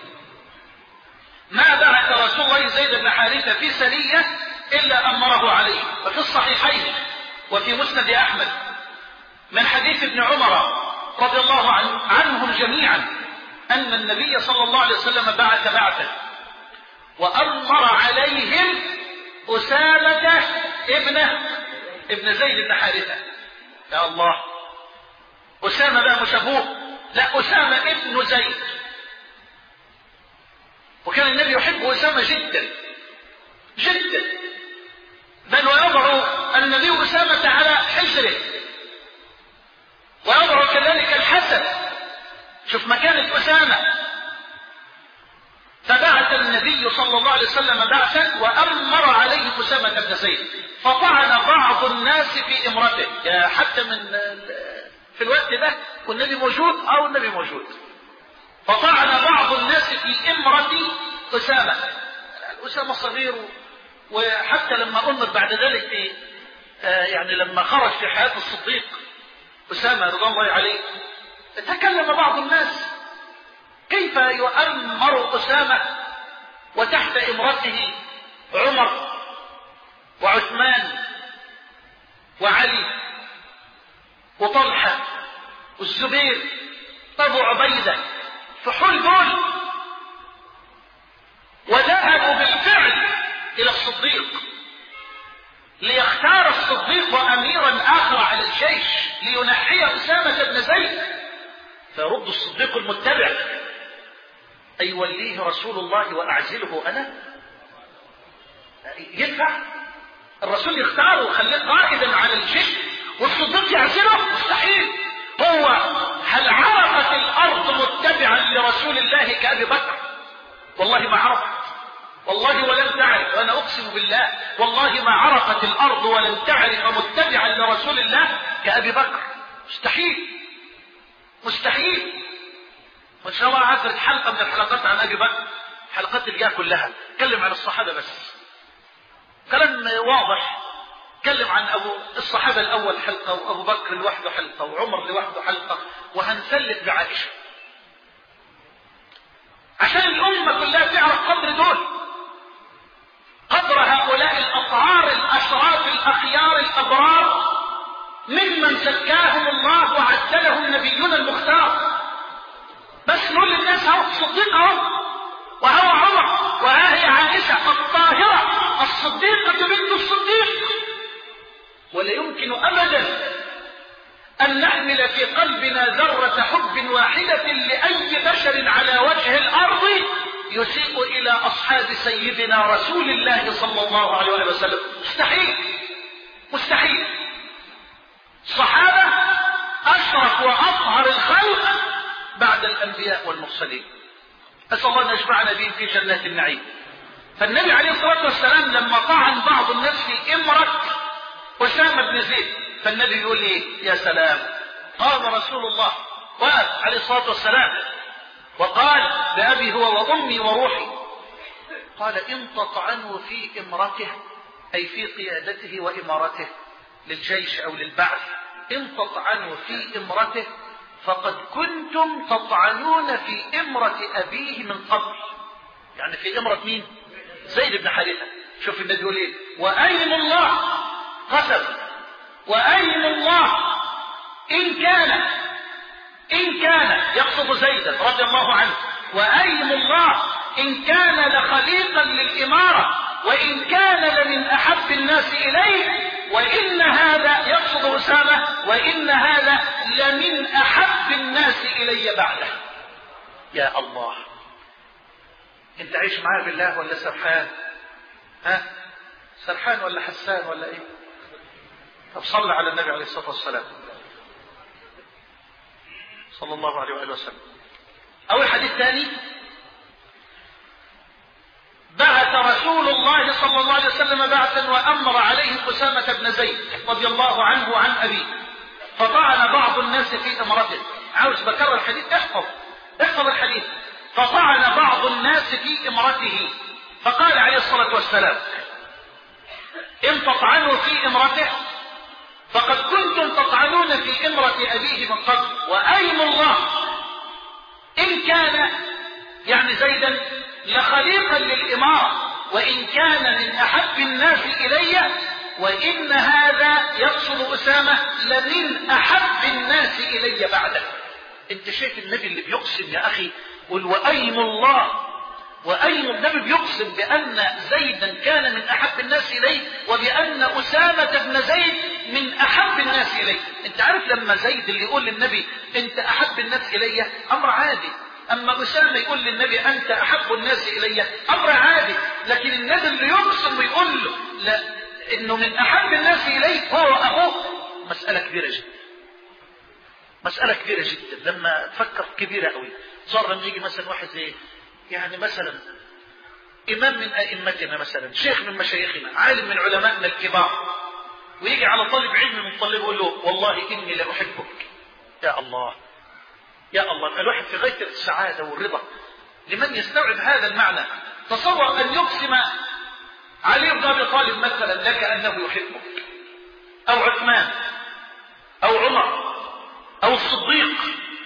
[SPEAKER 1] ما بعث رسول الله زيد بن حارثة في سرية إلا أمره عليه. وفي الصحيحين وفي مسند أحمد من حديث ابن عمر رضي الله عنهم جميعا أن النبي صلى الله عليه وسلم بعث بعثا وأمر عليهم أسامة ابن زيد بن حارثة. يا الله، أسامة بقى مش أبوه، لا، أسامة ابن زيد. وكان النبي يحب أسامة جدا جدا، بل ويضع النبي أسامة على حجره ويضع كذلك الحسن. شوف مكانة أسامة. فبعث النبي صلى الله عليه وسلم بعثا وأمر عليه أسامة بن زيد، فطعن بعض الناس في امرته. حتى في الوقت ده والنبي موجود أو النبي موجود، فطعن بعض الناس في امرة أسامة. أسامة صغير، وحتى لما أمر بعد ذلك يعني لما خرج في حياة الصديق أسامة رضي الله عليه، تكلم بعض الناس: كيف يؤمر أسامة وتحت امرته عمر وعثمان وعلي وطلحة والزبير وأبو عبيدة فحول دول؟ وذهبوا بالفعل إلى الصديق ليختار الصديق أميرا آخر على الجيش لينحي أسامة بن زيد، فيرد الصديق المتبع: أي يوليه رسول الله وأعزله أنا؟ ينفع الرسول يختاره ويخليه قائدا على الجيش والصديق يعزله؟ مستحيل. هو هل عرفت الأرض متبعا لرسول الله كأبي بكر؟ والله ما عرفت، والله ولم تعرف، وأنا أقسم بالله والله ما عرفت الأرض ولم تعرف متبعا لرسول الله كأبي بكر. مستحيل مستحيل. وإن شاء الله عثرت حلقة من الحلقات عن أبي بكر، حلقات الجاية كلها تكلم عن الصحابة بس، كلام واضح. تكلم عن الصحابة الأول حلقة، وأبو بكر لوحده حلقة، وعمر لوحده حلقة، وهنسلك بعائشة عشان الأمة كلها تعرف قدر دول، قدر هؤلاء الأطهار الأشراف الأخيار الأبرار ممن زكاهم الله وعدلهم نبينا المختار. بس نقول للناس: اهو الصديق اهو، وهو عمر، وهي عائشة الطاهرة الصديقة بنت الصديق. ولا يمكن أبدا أن نحمل في قلبنا ذرة حب واحدة لأي بشر على وجه الأرض يسيء إلى أصحاب سيدنا رسول الله صلى الله عليه وسلم. مستحيل مستحيل. الصحابة أشرف وأطهر الخلق بعد الأنبياء والمرسلين. أسأل الله أن يجمعنا بهم في جنات النعيم. فالنبي عليه الصلاة والسلام لما طعن بعض الناس في امرأة أسامة بن زيد، فالنبي يقول لي: يا سلام، قام رسول الله وقف عليه الصلاة والسلام وقال: بأبي هو وأمي وروحي، قال: إن تطعنوا في امرته، أي في قيادته وإمارته للجيش أو للبعث، إن تطعنوا في امرته فقد كنتم تطعنون في امرة أبيه من قبل. يعني في امرة مين؟ زيد بن حارثة. شوف النبي يقول ايه: وأيم الله، قسم، وأيم الله إن كان يقصد زيدا رضي الله عنه، وأيم الله إن كان لخليقا للإمارة، وإن كان لمن أحب الناس إليه، وإن هذا يقصد أسامة، وإن هذا لمن أحب الناس إلي بعده. يا الله، انت عايش معايا بالله ولا سرحان؟ سرحان ولا حسان ولا ايه؟ طب صل على النبي عليه الصلاة والسلام صلى الله عليه وآله وسلم. أول حديث ثاني: بعث رسول الله صلى الله عليه وسلم بعثا وأمر عليه أسامة بن زيد رضي الله عنه وعن أبيه، فطعن بعض الناس في امرته. عاوز بكرر الحديث، احفظ الحديث. فطعن بعض الناس في امرته، فقال عليه الصلاة والسلام: إن تطعنوا في امرته فقد كنتم تطعنون في امرة أبيه من قبل، وأيم الله إن كان يعني زيدا لخليقا للإمارة، وإن كان من أحب الناس إلي، وإن هذا يقصد أسامة لمن أحب الناس إلي بعده. أنت شايف النبي اللي بيقسم يا أخي؟ قل وأيم الله، وأيم النبي بيقسم بأن زيدا كان من أحب الناس إليه، وبأن أسامة بن زيد من أحب الناس إليه. أنت عارف لما زيد اللي يقول للنبي أنت أحب الناس إلي أمر عادي، أما أسامة يقول للنبي أنت أحب الناس إلي أمر عادي، لكن النبي اللي يقسم ويقول له لا إنه من أحب الناس إليه هو أخوه، مسألة كبيرة جدا، مسألة كبيرة جدا. لما تفكر كبيرة قوي. صار لما يجي مثلا واحد زي يعني مثلا إمام من أئمتنا، مثلا شيخ من مشايخنا، عالم من علمائنا الكبار، ويجي على طالب علم من طالبه يقول له والله إني لأحبك. يا الله يا الله، الواحد في غاية السعادة والرضا لمن يستوعب هذا المعنى. تصور أن يقسم علي بن أبي طالب مثلا لك أنه يحبك، أو عثمان أو عمر أو الصديق.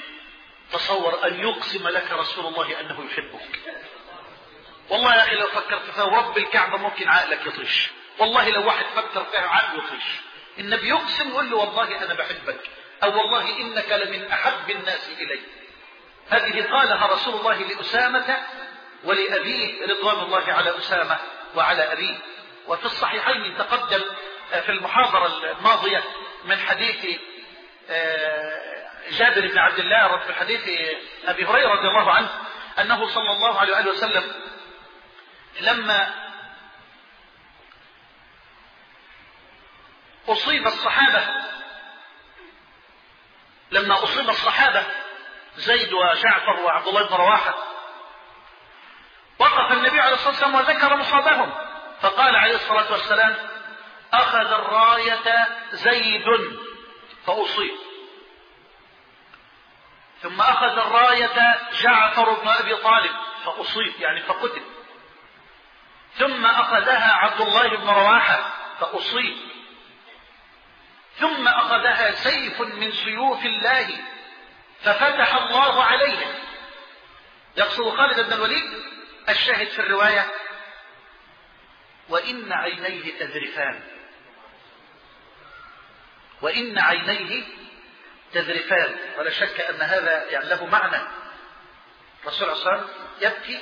[SPEAKER 1] تصور أن يقسم لك رسول الله أنه يحبك. والله يا أخي لو فكرت فيها ورب الكعبة ممكن عقلك يطيش، والله لو واحد فكر فيها عقله يطيش. النبي يقسم يقول له والله أنا بحبك، أو والله إنك لمن أحب الناس إلي. هذه قالها رسول الله لأسامة ولأبيه رضوان الله على أسامة وعلى أبيه. وفي الصحيحين تقدم في المحاضرة الماضية من حديث جابر بن عبد الله في حديث أبي هريرة رضي الله عنه أنه صلى الله عليه وآله وسلم لما أصيب الصحابة زيد وجعفر وعبد الله بن رواحة، وقف النبي عليه الصلاة والسلام وذكر مصابهم، فقال عليه الصلاة والسلام: أخذ الراية زيد فأصيب، ثم أخذ الراية جعفر بن أبي طالب فأصيب يعني فقتل، ثم أخذها عبد الله بن رواحة فأصيب، ثم أخذها سيف من سيوف الله ففتح الله عليه. يقصد خالد بن الوليد. الشاهد في الرواية: وإن عينيه تذرفان، وإن عينيه تذرفان. ولا شك أن هذا يعني له معنى. الرسول صلى الله عليه وسلم يبكي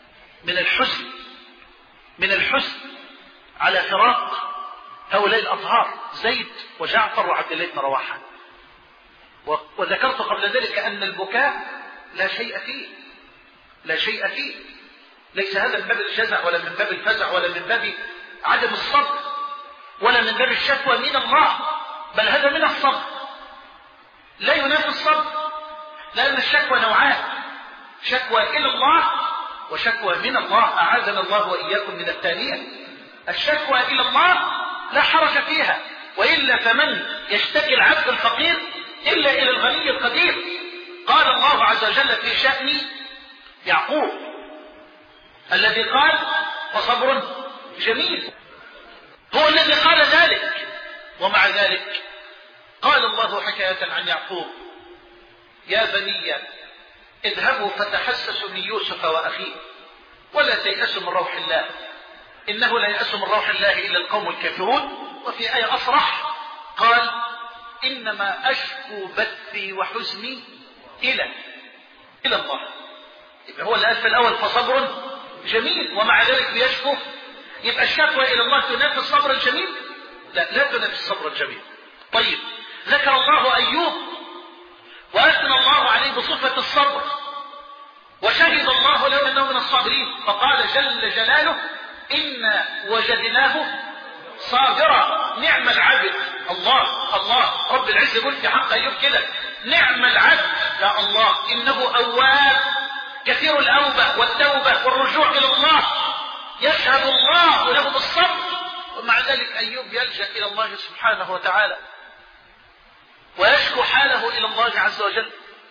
[SPEAKER 1] من الحزن على فراق هؤلاء الأطهار زيد وجعفر وعبد الله بن رواحة. وذكرت قبل ذلك أن البكاء لا شيء فيه، ليس هذا من باب الجزع ولا من باب الفزع ولا من باب عدم الصبر ولا من باب الشكوى من الله، بل هذا من الصبر، لا ينافي الصبر، لأن الشكوى نوعان: شكوى إلى الله وشكوى من الله، أعاذنا الله وإياكم من الثانية. الشكوى إلى الله لا حرج فيها، وإلا فمن يشتكي العبد الفقير إلا إلى الغني القدير. قال الله عز وجل في شأن يعقوب الذي قال: فصبر جميل، هو الذي قال ذلك. ومع ذلك قال الله حكاية عن يعقوب: يا بني اذهبوا فتحسسوا من يوسف وأخيه ولا تيأسوا من روح الله إنه لا يأس من روح الله إلا القوم الكافرون. وفي آية أصرح قال: إنما أشكو بثي وحزني إلى الله. يبقى هو اللي قال في الأول فصبر جميل، ومع ذلك بيشكو. يبقى الشكوى إلى الله تنافي الصبر الجميل؟ لا تنافي الصبر الجميل. طيب، ذكر الله أيوب وأثنى الله عليه بصفة الصبر، وشهد الله له أنه من الصابرين، فقال جل جلاله: إنا وجدناه صابرا نعم العبد. الله رب العزة يقول في حق أيوب كده: نعم العبد يا الله إنه أواب كثير الأوبة والتوبة والرجوع إلى الله. يشهد الله له بالصبر، ومع ذلك أيوب يلجأ إلى الله سبحانه وتعالى ويشكو حاله إلى الله عز وجل.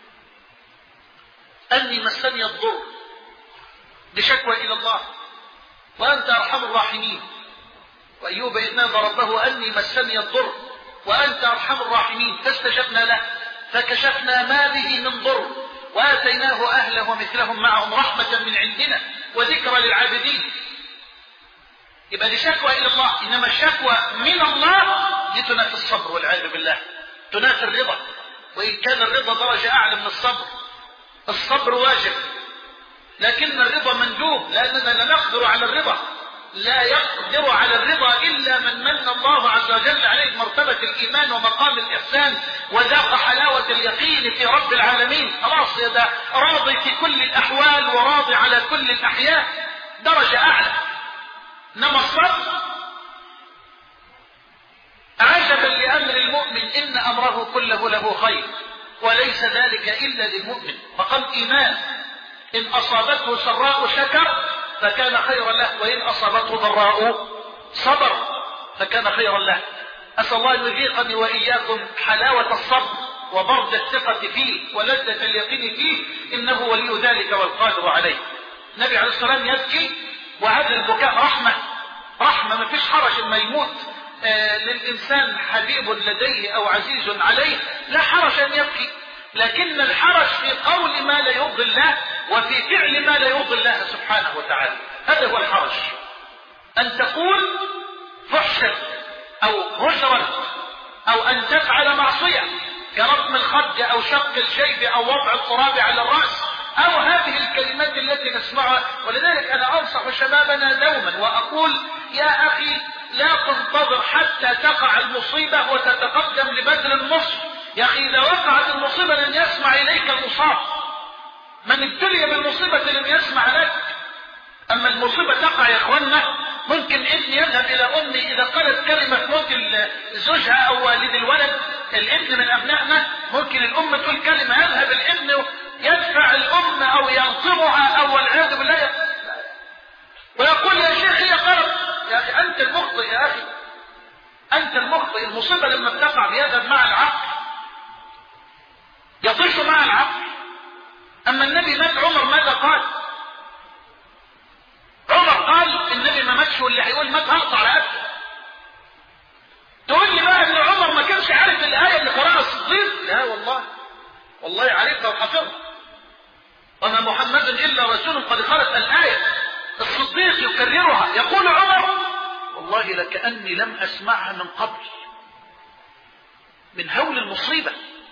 [SPEAKER 1] أني مسني الضر، بشكوى إلى الله، وأنت أرحم الراحمين. وأيوب إذ نادى ربه أني مسني الضر وأنت أرحم الراحمين، فاستجبنا له فكشفنا ما به من ضر وآتيناه أهله ومثلهم معهم رحمة من عندنا وذكرى للعابدين. يبقى دي شكوى إلى الله، إنما الشكوى من الله دي تنافي الصبر والعياذ بالله، تنافي الرضا، وإن كان الرضا درجة أعلى من الصبر. الصبر واجب لكن الرضا مندوب، لأننا لا نقدر على الرضا، لا يقدر على الرضا إلا من من الله عز وجل عليه مرتبة الإيمان ومقام الإحسان وذاق حلاوة اليقين في رب العالمين. خلاص ده راضي في كل الأحوال وراضي على كل الأحياء، درجة أعلى. إنما الصبر عجبا لأمر المؤمن إن أمره كله له خير وليس ذلك إلا للمؤمن. مقام إيمان، إن أصابته سراء شكر فكان خيرا له، وإن أصابته ضراء صبر فكان خيرا له. أسأل الله أن يذيقني وإياكم حلاوة الصبر وبرد الثقة فيه ولذة اليقين فيه، إنه ولي ذلك والقادر عليه. النبي عليه الصلاة والسلام يبكي، وهذا البكاء رحمة، ما فيش حرج ما يموت للإنسان حبيب لديه أو عزيز عليه، لا حرج أن يبكي، لكن الحرج في قول ما لا يرضي الله وفي فعل ما لا يرضي الله سبحانه وتعالى. هذا هو الحرج، أن تقول فحشا أو هجرا أو أن تفعل معصية كرسم الخد أو شق الجيب أو وضع التراب على الرأس أو هذه الكلمات التي نسمعها. ولذلك أنا أنصح شبابنا دوما وأقول يا أخي لا تنتظر حتى تقع المصيبة وتتقدم لبذل النصر. يا أخي إذا وقعت المصيبة لن يسمع إليك المصاب، من ابتلي بالمصيبة لن يسمع لك. أما المصيبة تقع يا إخوانا، ممكن ابن يذهب إلى أمي إذا قالت كلمة موت زوجها أو والد الولد، الابن من أبنائنا، ممكن الأم تقول كلمة يذهب الابن يدفع الأم أو ينصبها أو والعياذ بالله ويقول يا شيخ هي قالت. يا أخي أنت المخطئ، يا أخي أنت المخطئ. المصيبة لما بتقع بيذهب مع العقل، يطيش مع العقل. أما النبي مات عمر ماذا قال؟ عمر قال النبي ما ماتش واللي هيقول مات هقطع رقبته. تقول لي بقى ان عمر ما كانش عارف الآية اللي قرأها الصديق؟ لا والله عارفها وحفظها. وما محمد إلا رسول قد خلت الآية. الصديق يكررها، يقول عمر والله لكأني لم أسمعها من قبل، من هول المصيبة.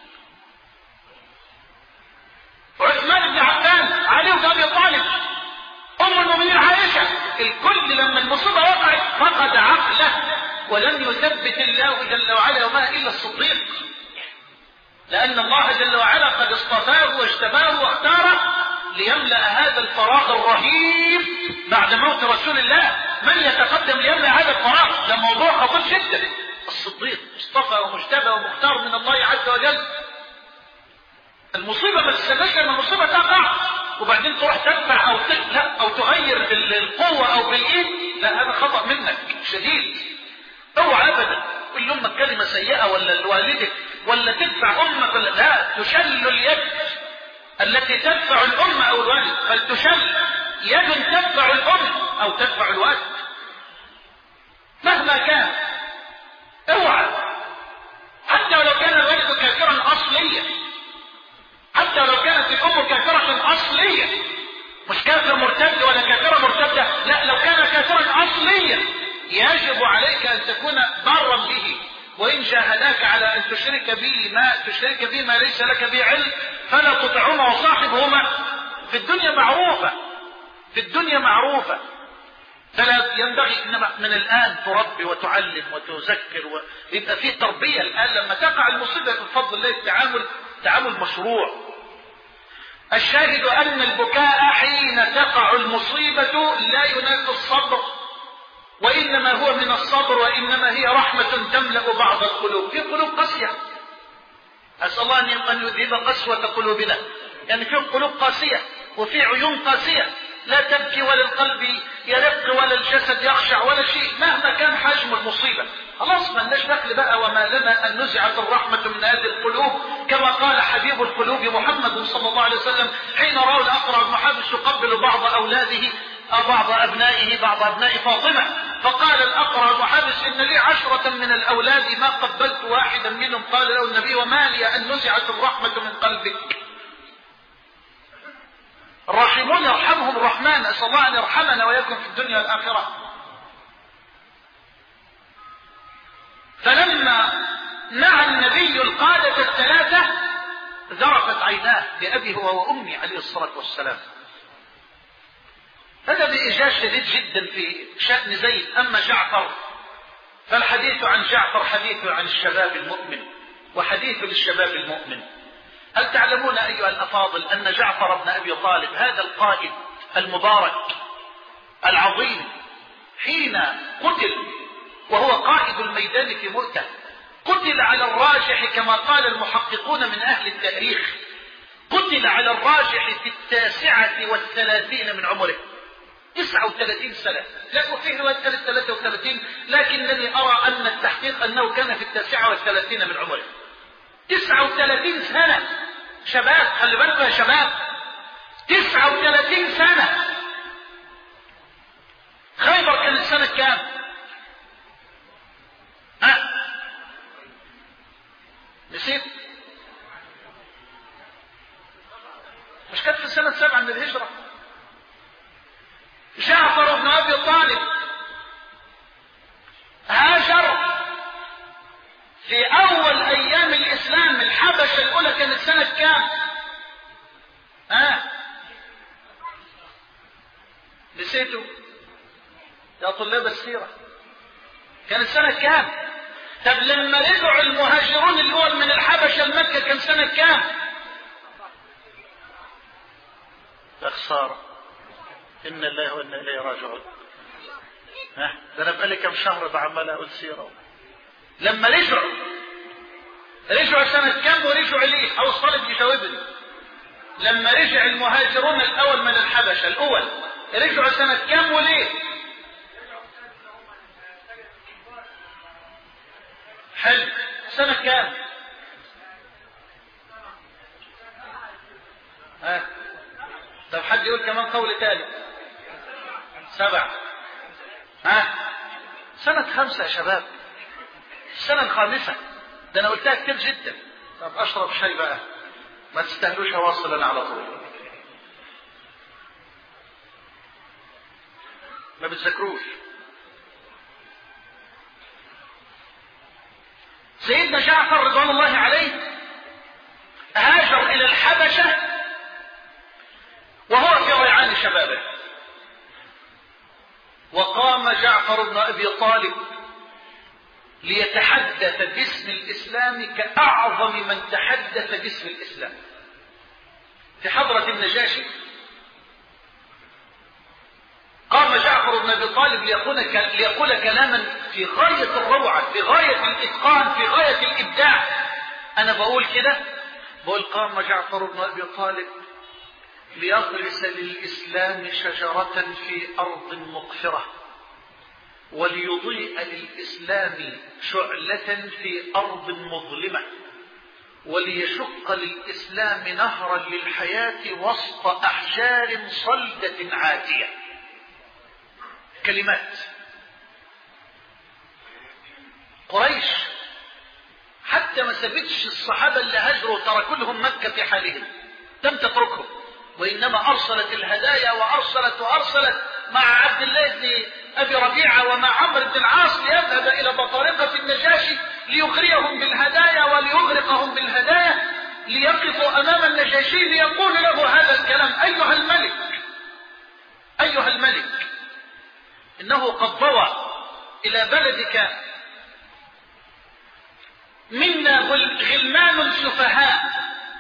[SPEAKER 1] عثمان بن عفان، علي بن أبي طالب، أم المؤمنين عائشة، الكل لما المصيبة وقعت فقد عقله، ولم يثبت الله جل وعلا يومها إلا الصديق، لأن الله جل وعلا قد اصطفاه واجتباه واختاره ليملأ هذا الفراغ الرهيب بعد موت رسول الله. من يتقدم ليملأ هذا الفراغ؟ ده موضوع خطير جدا. الصديق اصطفى ومجتبى ومختار من الله عز وجل. المصيبة ما تستناش لما المصيبة تقع وبعدين تروح تدفع أو تقلق أو تغير بالقوة أو بالإيد، لا هذا خطأ منك شديد. اوعى أبدا كل أمك كلمة سيئة ولا لوالدك ولا تدفع أمك ولا لا، تشل اليد التي تدفع الأم أو الوالد، فلتشل يد تدفع الأم أو تدفع الوالد مهما كان. اوعى، حتى ولو كان الوالد كافرا أصليا، حتى لو كانت الأم كافرة أصلية، مش كافر مرتد ولا كافرة مرتدة، لا، لو كان كافرا أصليا يجب عليك أن تكون برا به. وإن جاهداك على أن تشرك به ما ليس لك به علم فلا تطعهما وصاحبهما في الدنيا معروفة، في الدنيا معروفة. فلا ينبغي إنما من الآن تربي وتعلم وتذكر ويبقى فيه تربية. الآن لما تقع المصيبة بفضل الله تعامل مشروع. الشاهد أن البكاء حين تقع المصيبة لا ينافي الصبر، وإنما هو من الصبر، وإنما هي رحمة تملأ بعض القلوب. في قلوب قاسية، أسأل الله أن يذهب قسوة قلوبنا، يعني في قلوب قاسية وفي عيون قاسية، لا تبكي ولا القلب يرق ولا الجسد يخشع ولا شيء مهما كان حجم المصيبة. خلاص ما لناش دخل بقى. وما لنا أن نزعت الرحمة من هذه القلوب كما قال حبيب القلوب محمد صلى الله عليه وسلم حين رأوا الأقرع بن حابس يقبل بعض أولاده أو بعض أبناء فاطمة، فقال الأقرع بن حابس إن لي 10 من الأولاد ما قبلت واحدا منهم. قال له النبي وما لي أن نزعت الرحمة من قلبك؟ الراحمون يرحمهم الرحمن، أسأل الله أن يرحمنا ويكون في الدنيا والآخرة. فلما نعى النبي القادة الثلاثة ذرفت عيناه بأبي هو وأمي عليه الصلاة والسلام. هذا بإيجاز شديد جدا في شأن زيد. أما جعفر فالحديث عن جعفر حديث عن الشباب المؤمن وحديث للشباب المؤمن. هل تعلمون أيها الأفاضل أن جعفر بن أبي طالب هذا القائد المبارك العظيم حين قتل وهو قائد الميدان في مؤتة قتل على الراجح كما قال المحققون من أهل التاريخ، قتل على الراجح في 39 من عمره، 39 سنة. لا فيه رواية 33 لكنني أرى أن التحقيق أنه كان في 39 من عمره. 39 سنة شباب، خلي بالكم يا شباب، 39 سنة. خيبر كانت سنة كام؟ نسيت؟ مش كانت في سنة 7 من الهجرة. جعفر بن أبي طالب هاجر في أول أيام الإسلام. الحبشة الأولى كانت سنة كام؟ نسيتوا يا طلاب السيرة؟ كانت سنة كام؟ طب لما رجعوا المهاجرون الأول من الحبشة لمكة كان سنة كام؟ يا خسارة، إن الله وإنا إليه راجعون. ده أنا بقالي كم شهر بعمل أقول سيرة. لما رجعوا سنة كام ورجعوا ليه؟ أو الصالب يجاوبني. لما رجع المهاجرون الأول من الحبشة الأول رجعوا سنة كام وليه؟ حلو، سنة كام؟ طب حد يقول كمان قول ثالث؟ 7. سنة 5 يا شباب، السنة الخامسة. ده أنا قلتها كتير جدا. طب أشرب شاي بقى، ما تستهلوش أواصل أنا على طول. ما بتذكروش. سيدنا جعفر رضوان الله عليه هاجر إلى الحبشة وهو في ريعان شبابه، وقام جعفر بن أبي طالب ليتحدث باسم الإسلام كأعظم من تحدث باسم الإسلام في حضرة النجاشي. قام جعفر بن أبي طالب ليقول كلاما في غاية الروعة، في غاية الإتقان، في غاية الإبداع. أنا بقول كده، بقول قام جعفر بن أبي طالب ليغرس للإسلام شجرة في أرض مقفرة، وليضيء للإسلام شعلة في أرض مظلمة، وليشق للإسلام نهرا للحياة وسط أحجار صلدة عاتية. كلمات قريش حتى ما سابتش الصحابة اللي هاجروا تركوا لهم مكة في حالهم، لم تتركهم، وإنما أرسلت الهدايا وأرسلت مع عبد الله بن أبي ربيعة ومع عمرو بن العاص ليذهب إلى بطارقة النجاشي ليغريهم بالهدايا وليغرقهم بالهدايا، ليقفوا أمام النجاشي ليقول له هذا الكلام: أيها الملك إنه قد ضوى إلى بلدك منا غلمان سفهاء.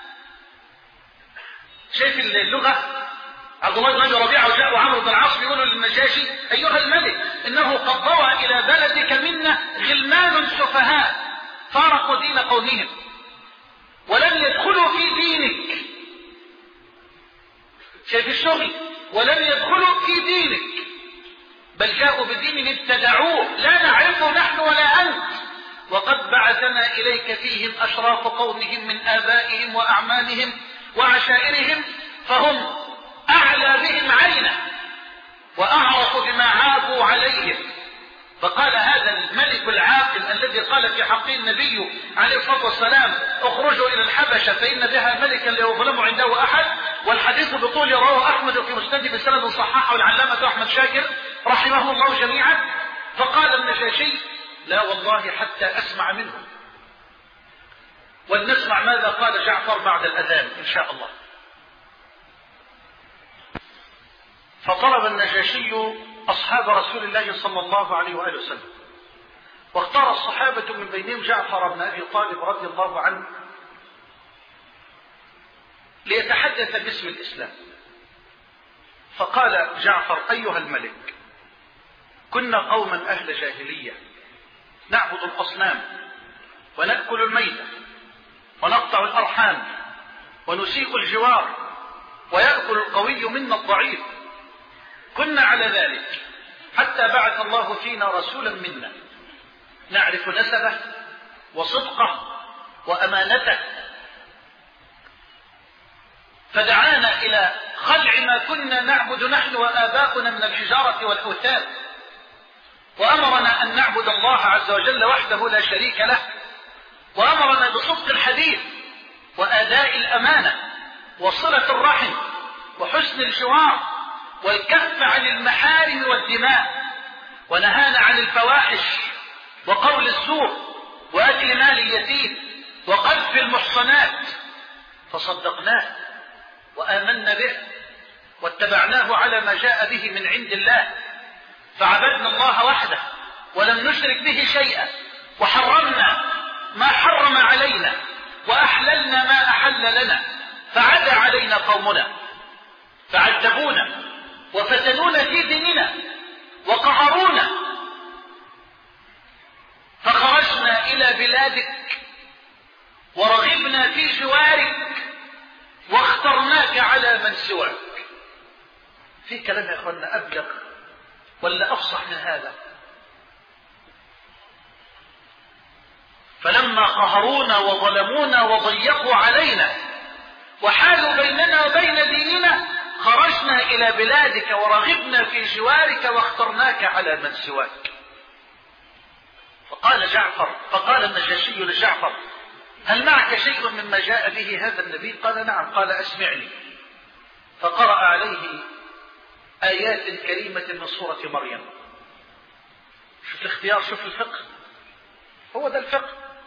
[SPEAKER 1] شايف اللغة؟ عبد الله بن أبي ربيعة وجاء عمرو بن العاص بيقولوا للنجاشي: أيها الملك إنه قد ضوى إلى بلدك منا غلمان سفهاء فارقوا دين قومهم ولم يدخلوا في دينك. شايف الشغل؟ ولم يدخلوا في دينك، بل جاءوا بدين ابتدعوه لا نعرفه نحن ولا أنت، وقد بعثنا إليك فيهم أشراف قومهم من آبائهم وأعمالهم وعشائرهم، فهم أعلى بهم عينا وأعرف بما عابوا عليهم. فقال هذا الملك العاقل الذي قال في حقه النبي عليه الصلاة والسلام اخرجوا إلى الحبشة فإن بها ملكا لا يظلم عنده أحد، والحديث بطول رواه أحمد في مسنده بسند صححه العلامة أحمد شاكر رحمه الله جميعا. فقال النجاشي لا والله حتى أسمع منهم. ولنسمع ماذا قال جعفر بعد الأذان إن شاء الله. فطلب النجاشي أصحاب رسول الله صلى الله عليه وآله وسلم، واختار الصحابة من بينهم جعفر بن أبي طالب رضي الله عنه ليتحدث باسم الإسلام. فقال جعفر أيها الملك، كنا قوما أهل جاهلية نعبد الأصنام ونأكل الميتة ونقطع الأرحام ونسيء الجوار ويأكل القوي منا الضعيف، كنا على ذلك حتى بعث الله فينا رسولا منا نعرف نسبه وصدقه وأمانته، فدعانا إلى خلع ما كنا نعبد نحن وآباؤنا من الحجارة والأوثان، وأمرنا أن نعبد الله عز وجل وحده لا شريك له، وأمرنا بصدق الحديث وأداء الأمانة وصلة الرحم وحسن الجوار والكف عن المحارم والدماء، ونهانا عن الفواحش وقول الزور وأكل مال اليتيم وقذف المحصنات، فصدقناه وآمنا به واتبعناه على ما جاء به من عند الله، فعبدنا الله وحده ولم نشرك به شيئا، وحرمنا ما حرم علينا وأحللنا ما أحل لنا، فعدا علينا قومنا فعذبونا وفتنونا في ديننا وقهرونا، فخرجنا إلى بلادك ورغبنا في جوارك واخترناك على من سواك. في كلام يا أخوانا أبلغ ولا أفصح من هذا؟ فلما قهرونا وظلمونا وضيقوا علينا وحالوا بيننا وبين ديننا خرجنا إلى بلادك ورغبنا في جوارك واخترناك على من سواك. فقال النجاشي لجعفر هل معك شيء مما جاء به هذا النبي؟ قال نعم. قال أسمعني. فقرأ عليه آيات كريمة من سورة مريم. شوف الاختيار، شوف الفقه، هو ده الفقه.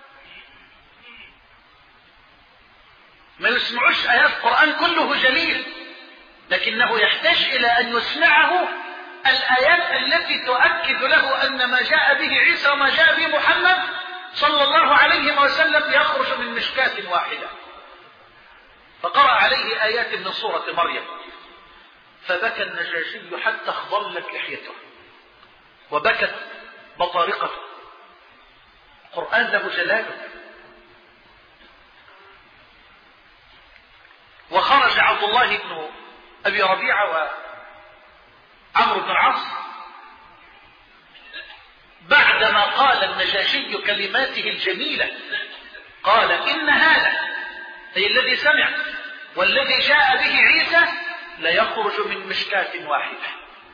[SPEAKER 1] ما يسمعوش آيات القرآن كله جليل، لكنه يحتاج إلى أن يسمعه الآيات التي تؤكد له أن ما جاء به عيسى وما جاء به محمد صلى الله عليه وسلم يخرج من مشكاة واحدة. فقرأ عليه آيات من سورة مريم، فبكى النجاشي حتى اخضلت لحيته وبكت بطارقته. القرآن له جلاله. وخرج عبد الله بن أبي ربيعة وعمرو بن العاص بعدما قال النجاشي كلماته الجميلة، قال إن هذا أي الذي سمع والذي جاء به عيسى ليخرج من مشكاة واحدة.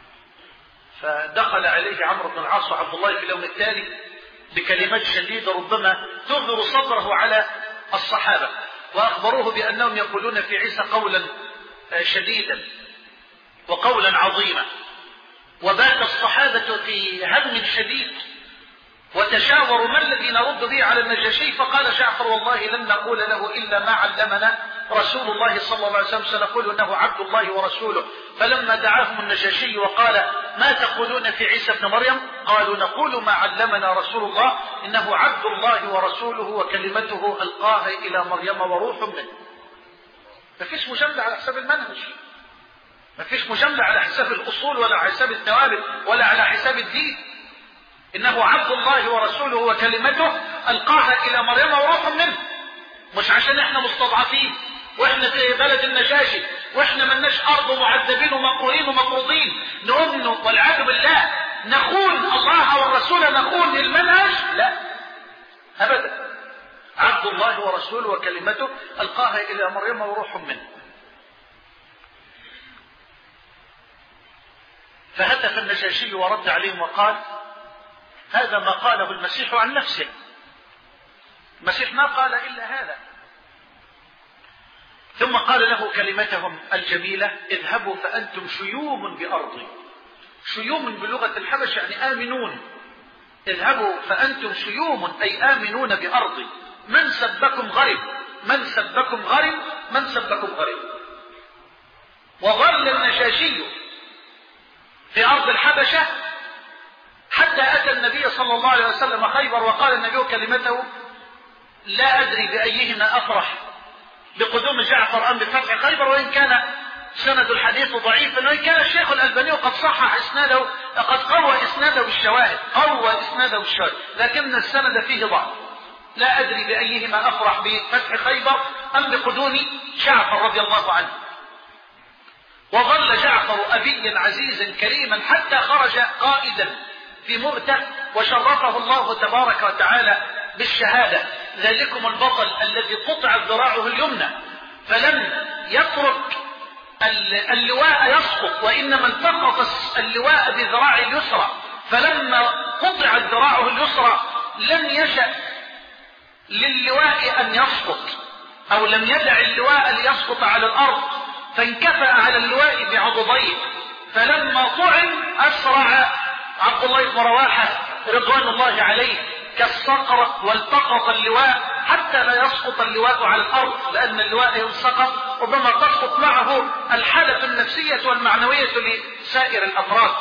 [SPEAKER 1] فدخل عليه عمرو بن العاص وعبد الله في اليوم التالي بكلمات شديدة ربما تغر صدره على الصحابة، وأخبروه بأنهم يقولون في عيسى قولا شديدا وقولا عظيما. وبات الصحابة في هم شديد وتشاوروا ما الذي نرد به على النجاشي. فقال جعفر والله لن نقول له إلا ما علمنا رسول الله صلى الله عليه وسلم، سنقول إنه عبد الله ورسوله. فلما دعاهم النجاشي وقال ما تقولون في عيسى ابن مريم؟ قالوا نقول ما علمنا رسول الله إنه عبد الله ورسوله وكلمته ألقاها إلى مريم وروح منه. ما فيش مجاملة على حساب المنهج، ما فيش مجاملة على حساب الأصول ولا على حساب الثوابت ولا على حساب الدين. إنه عبد الله ورسوله وكلمته ألقاها إلى مريم وروح منه. مش عشان إحنا مستضعفين وإحنا في بلد النجاشي واحنا ملناش ارض معذبين ومقهورين ومطرودين نؤمن والعياذ بالله نخون الله والرسول نخون المنهج؟ لا ابدا. عبد الله ورسوله وكلمته القاها الى مريم وروح منه. فهتف النجاشي ورد عليهم وقال هذا ما قاله المسيح عن نفسه. المسيح ما قال الا هذا. ثم قال له كلمتهم الجميلة اذهبوا فأنتم شيوم بأرضي. شيوم بلغة الحبش يعني آمنون. اذهبوا فأنتم شيوم أي آمنون بأرضي. من سبكم غرب، من سبكم غرب، من سبكم غرب. وظل النجاشي في أرض الحبشة حتى أتى النبي صلى الله عليه وسلم خيبر، وقال النبي كلمته لا أدري بأيهما أفرح بقدوم جعفر أم بفتح خيبر، وإن كان سند الحديث ضعيفا، وإن كان الشيخ الألباني قد صحح إسناده، قد قوى إسناده بالشواهد، قوى إسناده بالشواهد، لكن السند فيه ضعف. لا أدري بأيهما أفرح بفتح خيبر أم بقدوم جعفر رضي الله عنه. وظل جعفر أبيا عزيزا كريما حتى خرج قائدا في مؤتة وشرفه الله تبارك وتعالى بالشهادة. ذلكم البطل الذي قطعت ذراعه اليمنى فلم يترك اللواء يسقط، وإنما التقط اللواء بذراع اليسرى، فلما قطعت ذراعه اليسرى لم يشأ للواء أن يسقط، أو لم يدع اللواء ليسقط على الأرض، فانكفأ على اللواء بعضديه. فلما طعن أسرع عبد الله بن رواحة رضوان الله عليه كالصقر والتقط اللواء حتى لا يسقط اللواء على الأرض، لأن اللواء إن سقط ربما تسقط معه الحالة النفسية والمعنوية لسائر الأفراد.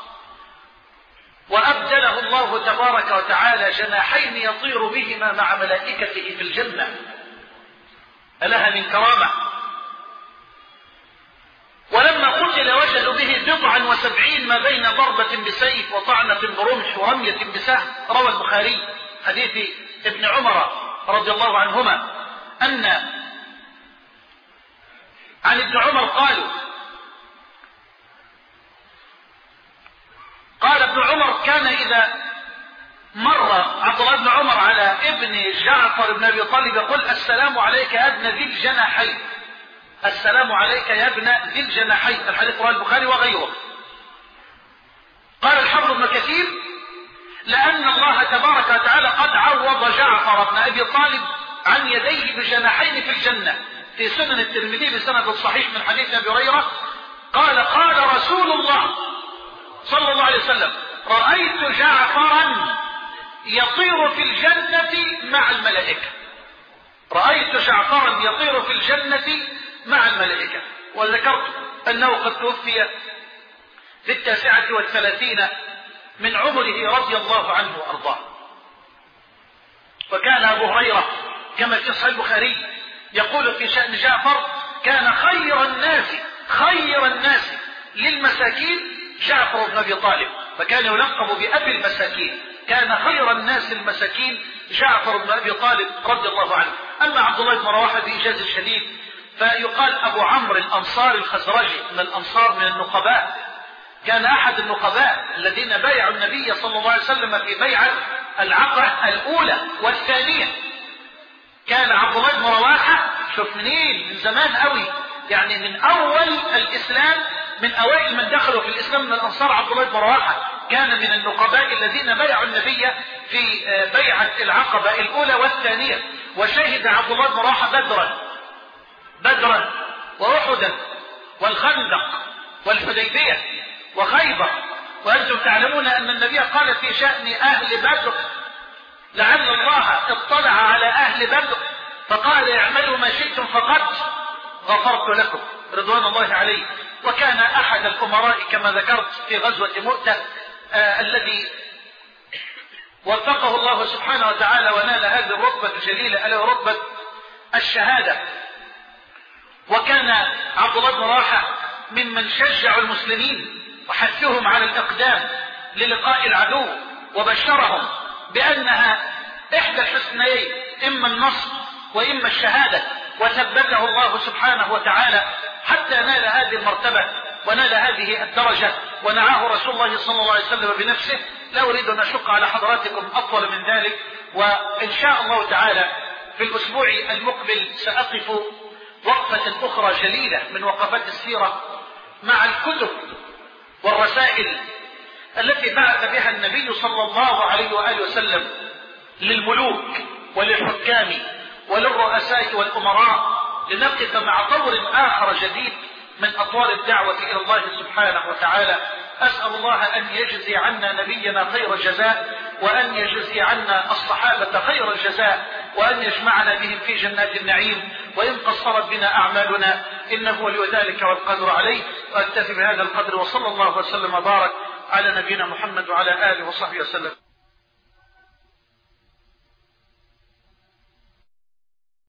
[SPEAKER 1] وأبدله الله تبارك وتعالى جناحين يطير بهما مع ملائكته في الجنة، ألها من كرامة. ولما قتل وجدوا به 79 ما بين ضربة بسيف وطعنة برمح ورمية بسهم. روى البخاري حديث ابن عمر رضي الله عنهما أن عن ابن عمر قال ابن عمر كان إذا مر عبد الله بن عمر على ابن جعفر بن أبي طالب يقول السلام عليك يا ابن ذي الجناحين، السلام عليك يا ابن ذي الجناحين. الحديث رواه البخاري وغيره. قال الحافظ ابن كثير لأن الله تبارك وتعالى قد عوض جعفر بن أبي طالب عن يديه بجناحين في الجنة. في سنن الترمذي بسند الصحيح من حديث أبي هريرة قال رسول الله صلى الله عليه وسلم رأيت جعفرا يطير في الجنة مع الملائكة. رأيت جعفرا يطير في الجنة مع الملائكة. وذكرت أنه قد توفي في 39 من عمره رضي الله عنه وأرضاه. وكان أبو هريرة كما في صحيح البخاري يقول في شأن جعفر كان خير الناس للمساكين جعفر بن أبي طالب، فكان يلقب بأبي المساكين. كان خير الناس المساكين جعفر بن أبي طالب رضي الله عنه. أما عبد الله بن رواحة بإيجاز الشديد فيقال أبو عمرو الأنصاري الخزرجي من الأنصار من النقباء، كان أحد النقباء الذين بايعوا النبي صلى الله عليه وسلم في بيعة العقبة الأولى والثانية. كان عبد الله بن رواحة شوف منين من زمان قوي، يعني من أول الإسلام، من أوائل من دخلوا في الإسلام من الأنصار عبد الله بن رواحة كان من النقباء الذين بايعوا النبي في بيعة العقبة الأولى والثانية. وشهد عبد الله بن رواحة بدرا وأحدا والخندق والحديبية وخيبر. وأنتم تعلمون أن النبي قال في شأن أهل بدر لعل الله اطلع على أهل بدر فقال اعملوا ما شئتم فقد غفرت لكم رضوان الله عليه. وكان أحد الأمراء كما ذكرت في غزوة مؤتة الذي وفقه الله سبحانه وتعالى ونال هذه الرتبة الجليلة ألا رتبة الشهادة. وكان عبد الله بن رواحة ممن شجع المسلمين وحثهم على الإقدام للقاء العدو، وبشرهم بأنها إحدى الحسنيين إما النصر وإما الشهادة، وثبته الله سبحانه وتعالى حتى حتى نال هذه المرتبة ونال هذه الدرجة ونعاه رسول الله صلى الله عليه وسلم بنفسه. لا أريد أن أشق على حضراتكم أطول من ذلك، وإن شاء الله تعالى في الأسبوع المقبل سأقف وقفة أخرى جليلة من وقفات السيرة مع الكتب والرسائل التي بعث بها النبي صلى الله عليه وآله وسلم للملوك وللحكام وللرؤساء والأمراء، لنقف مع طور آخر جديد من أطوار الدعوة إلى الله سبحانه وتعالى. أسأل الله أن يجزي عنا نبينا خير الجزاء، وأن يجزي عنا الصحابة خير الجزاء، وأن يجمعنا بهم في جنات النعيم. وإن قصرت بنا أعمالنا إنه ولي ذلك والقدر عليه. وأكتفي بهذا القدر، وصلى الله وسلم وبارك على نبينا محمد وعلى آله وصحبه وسلم.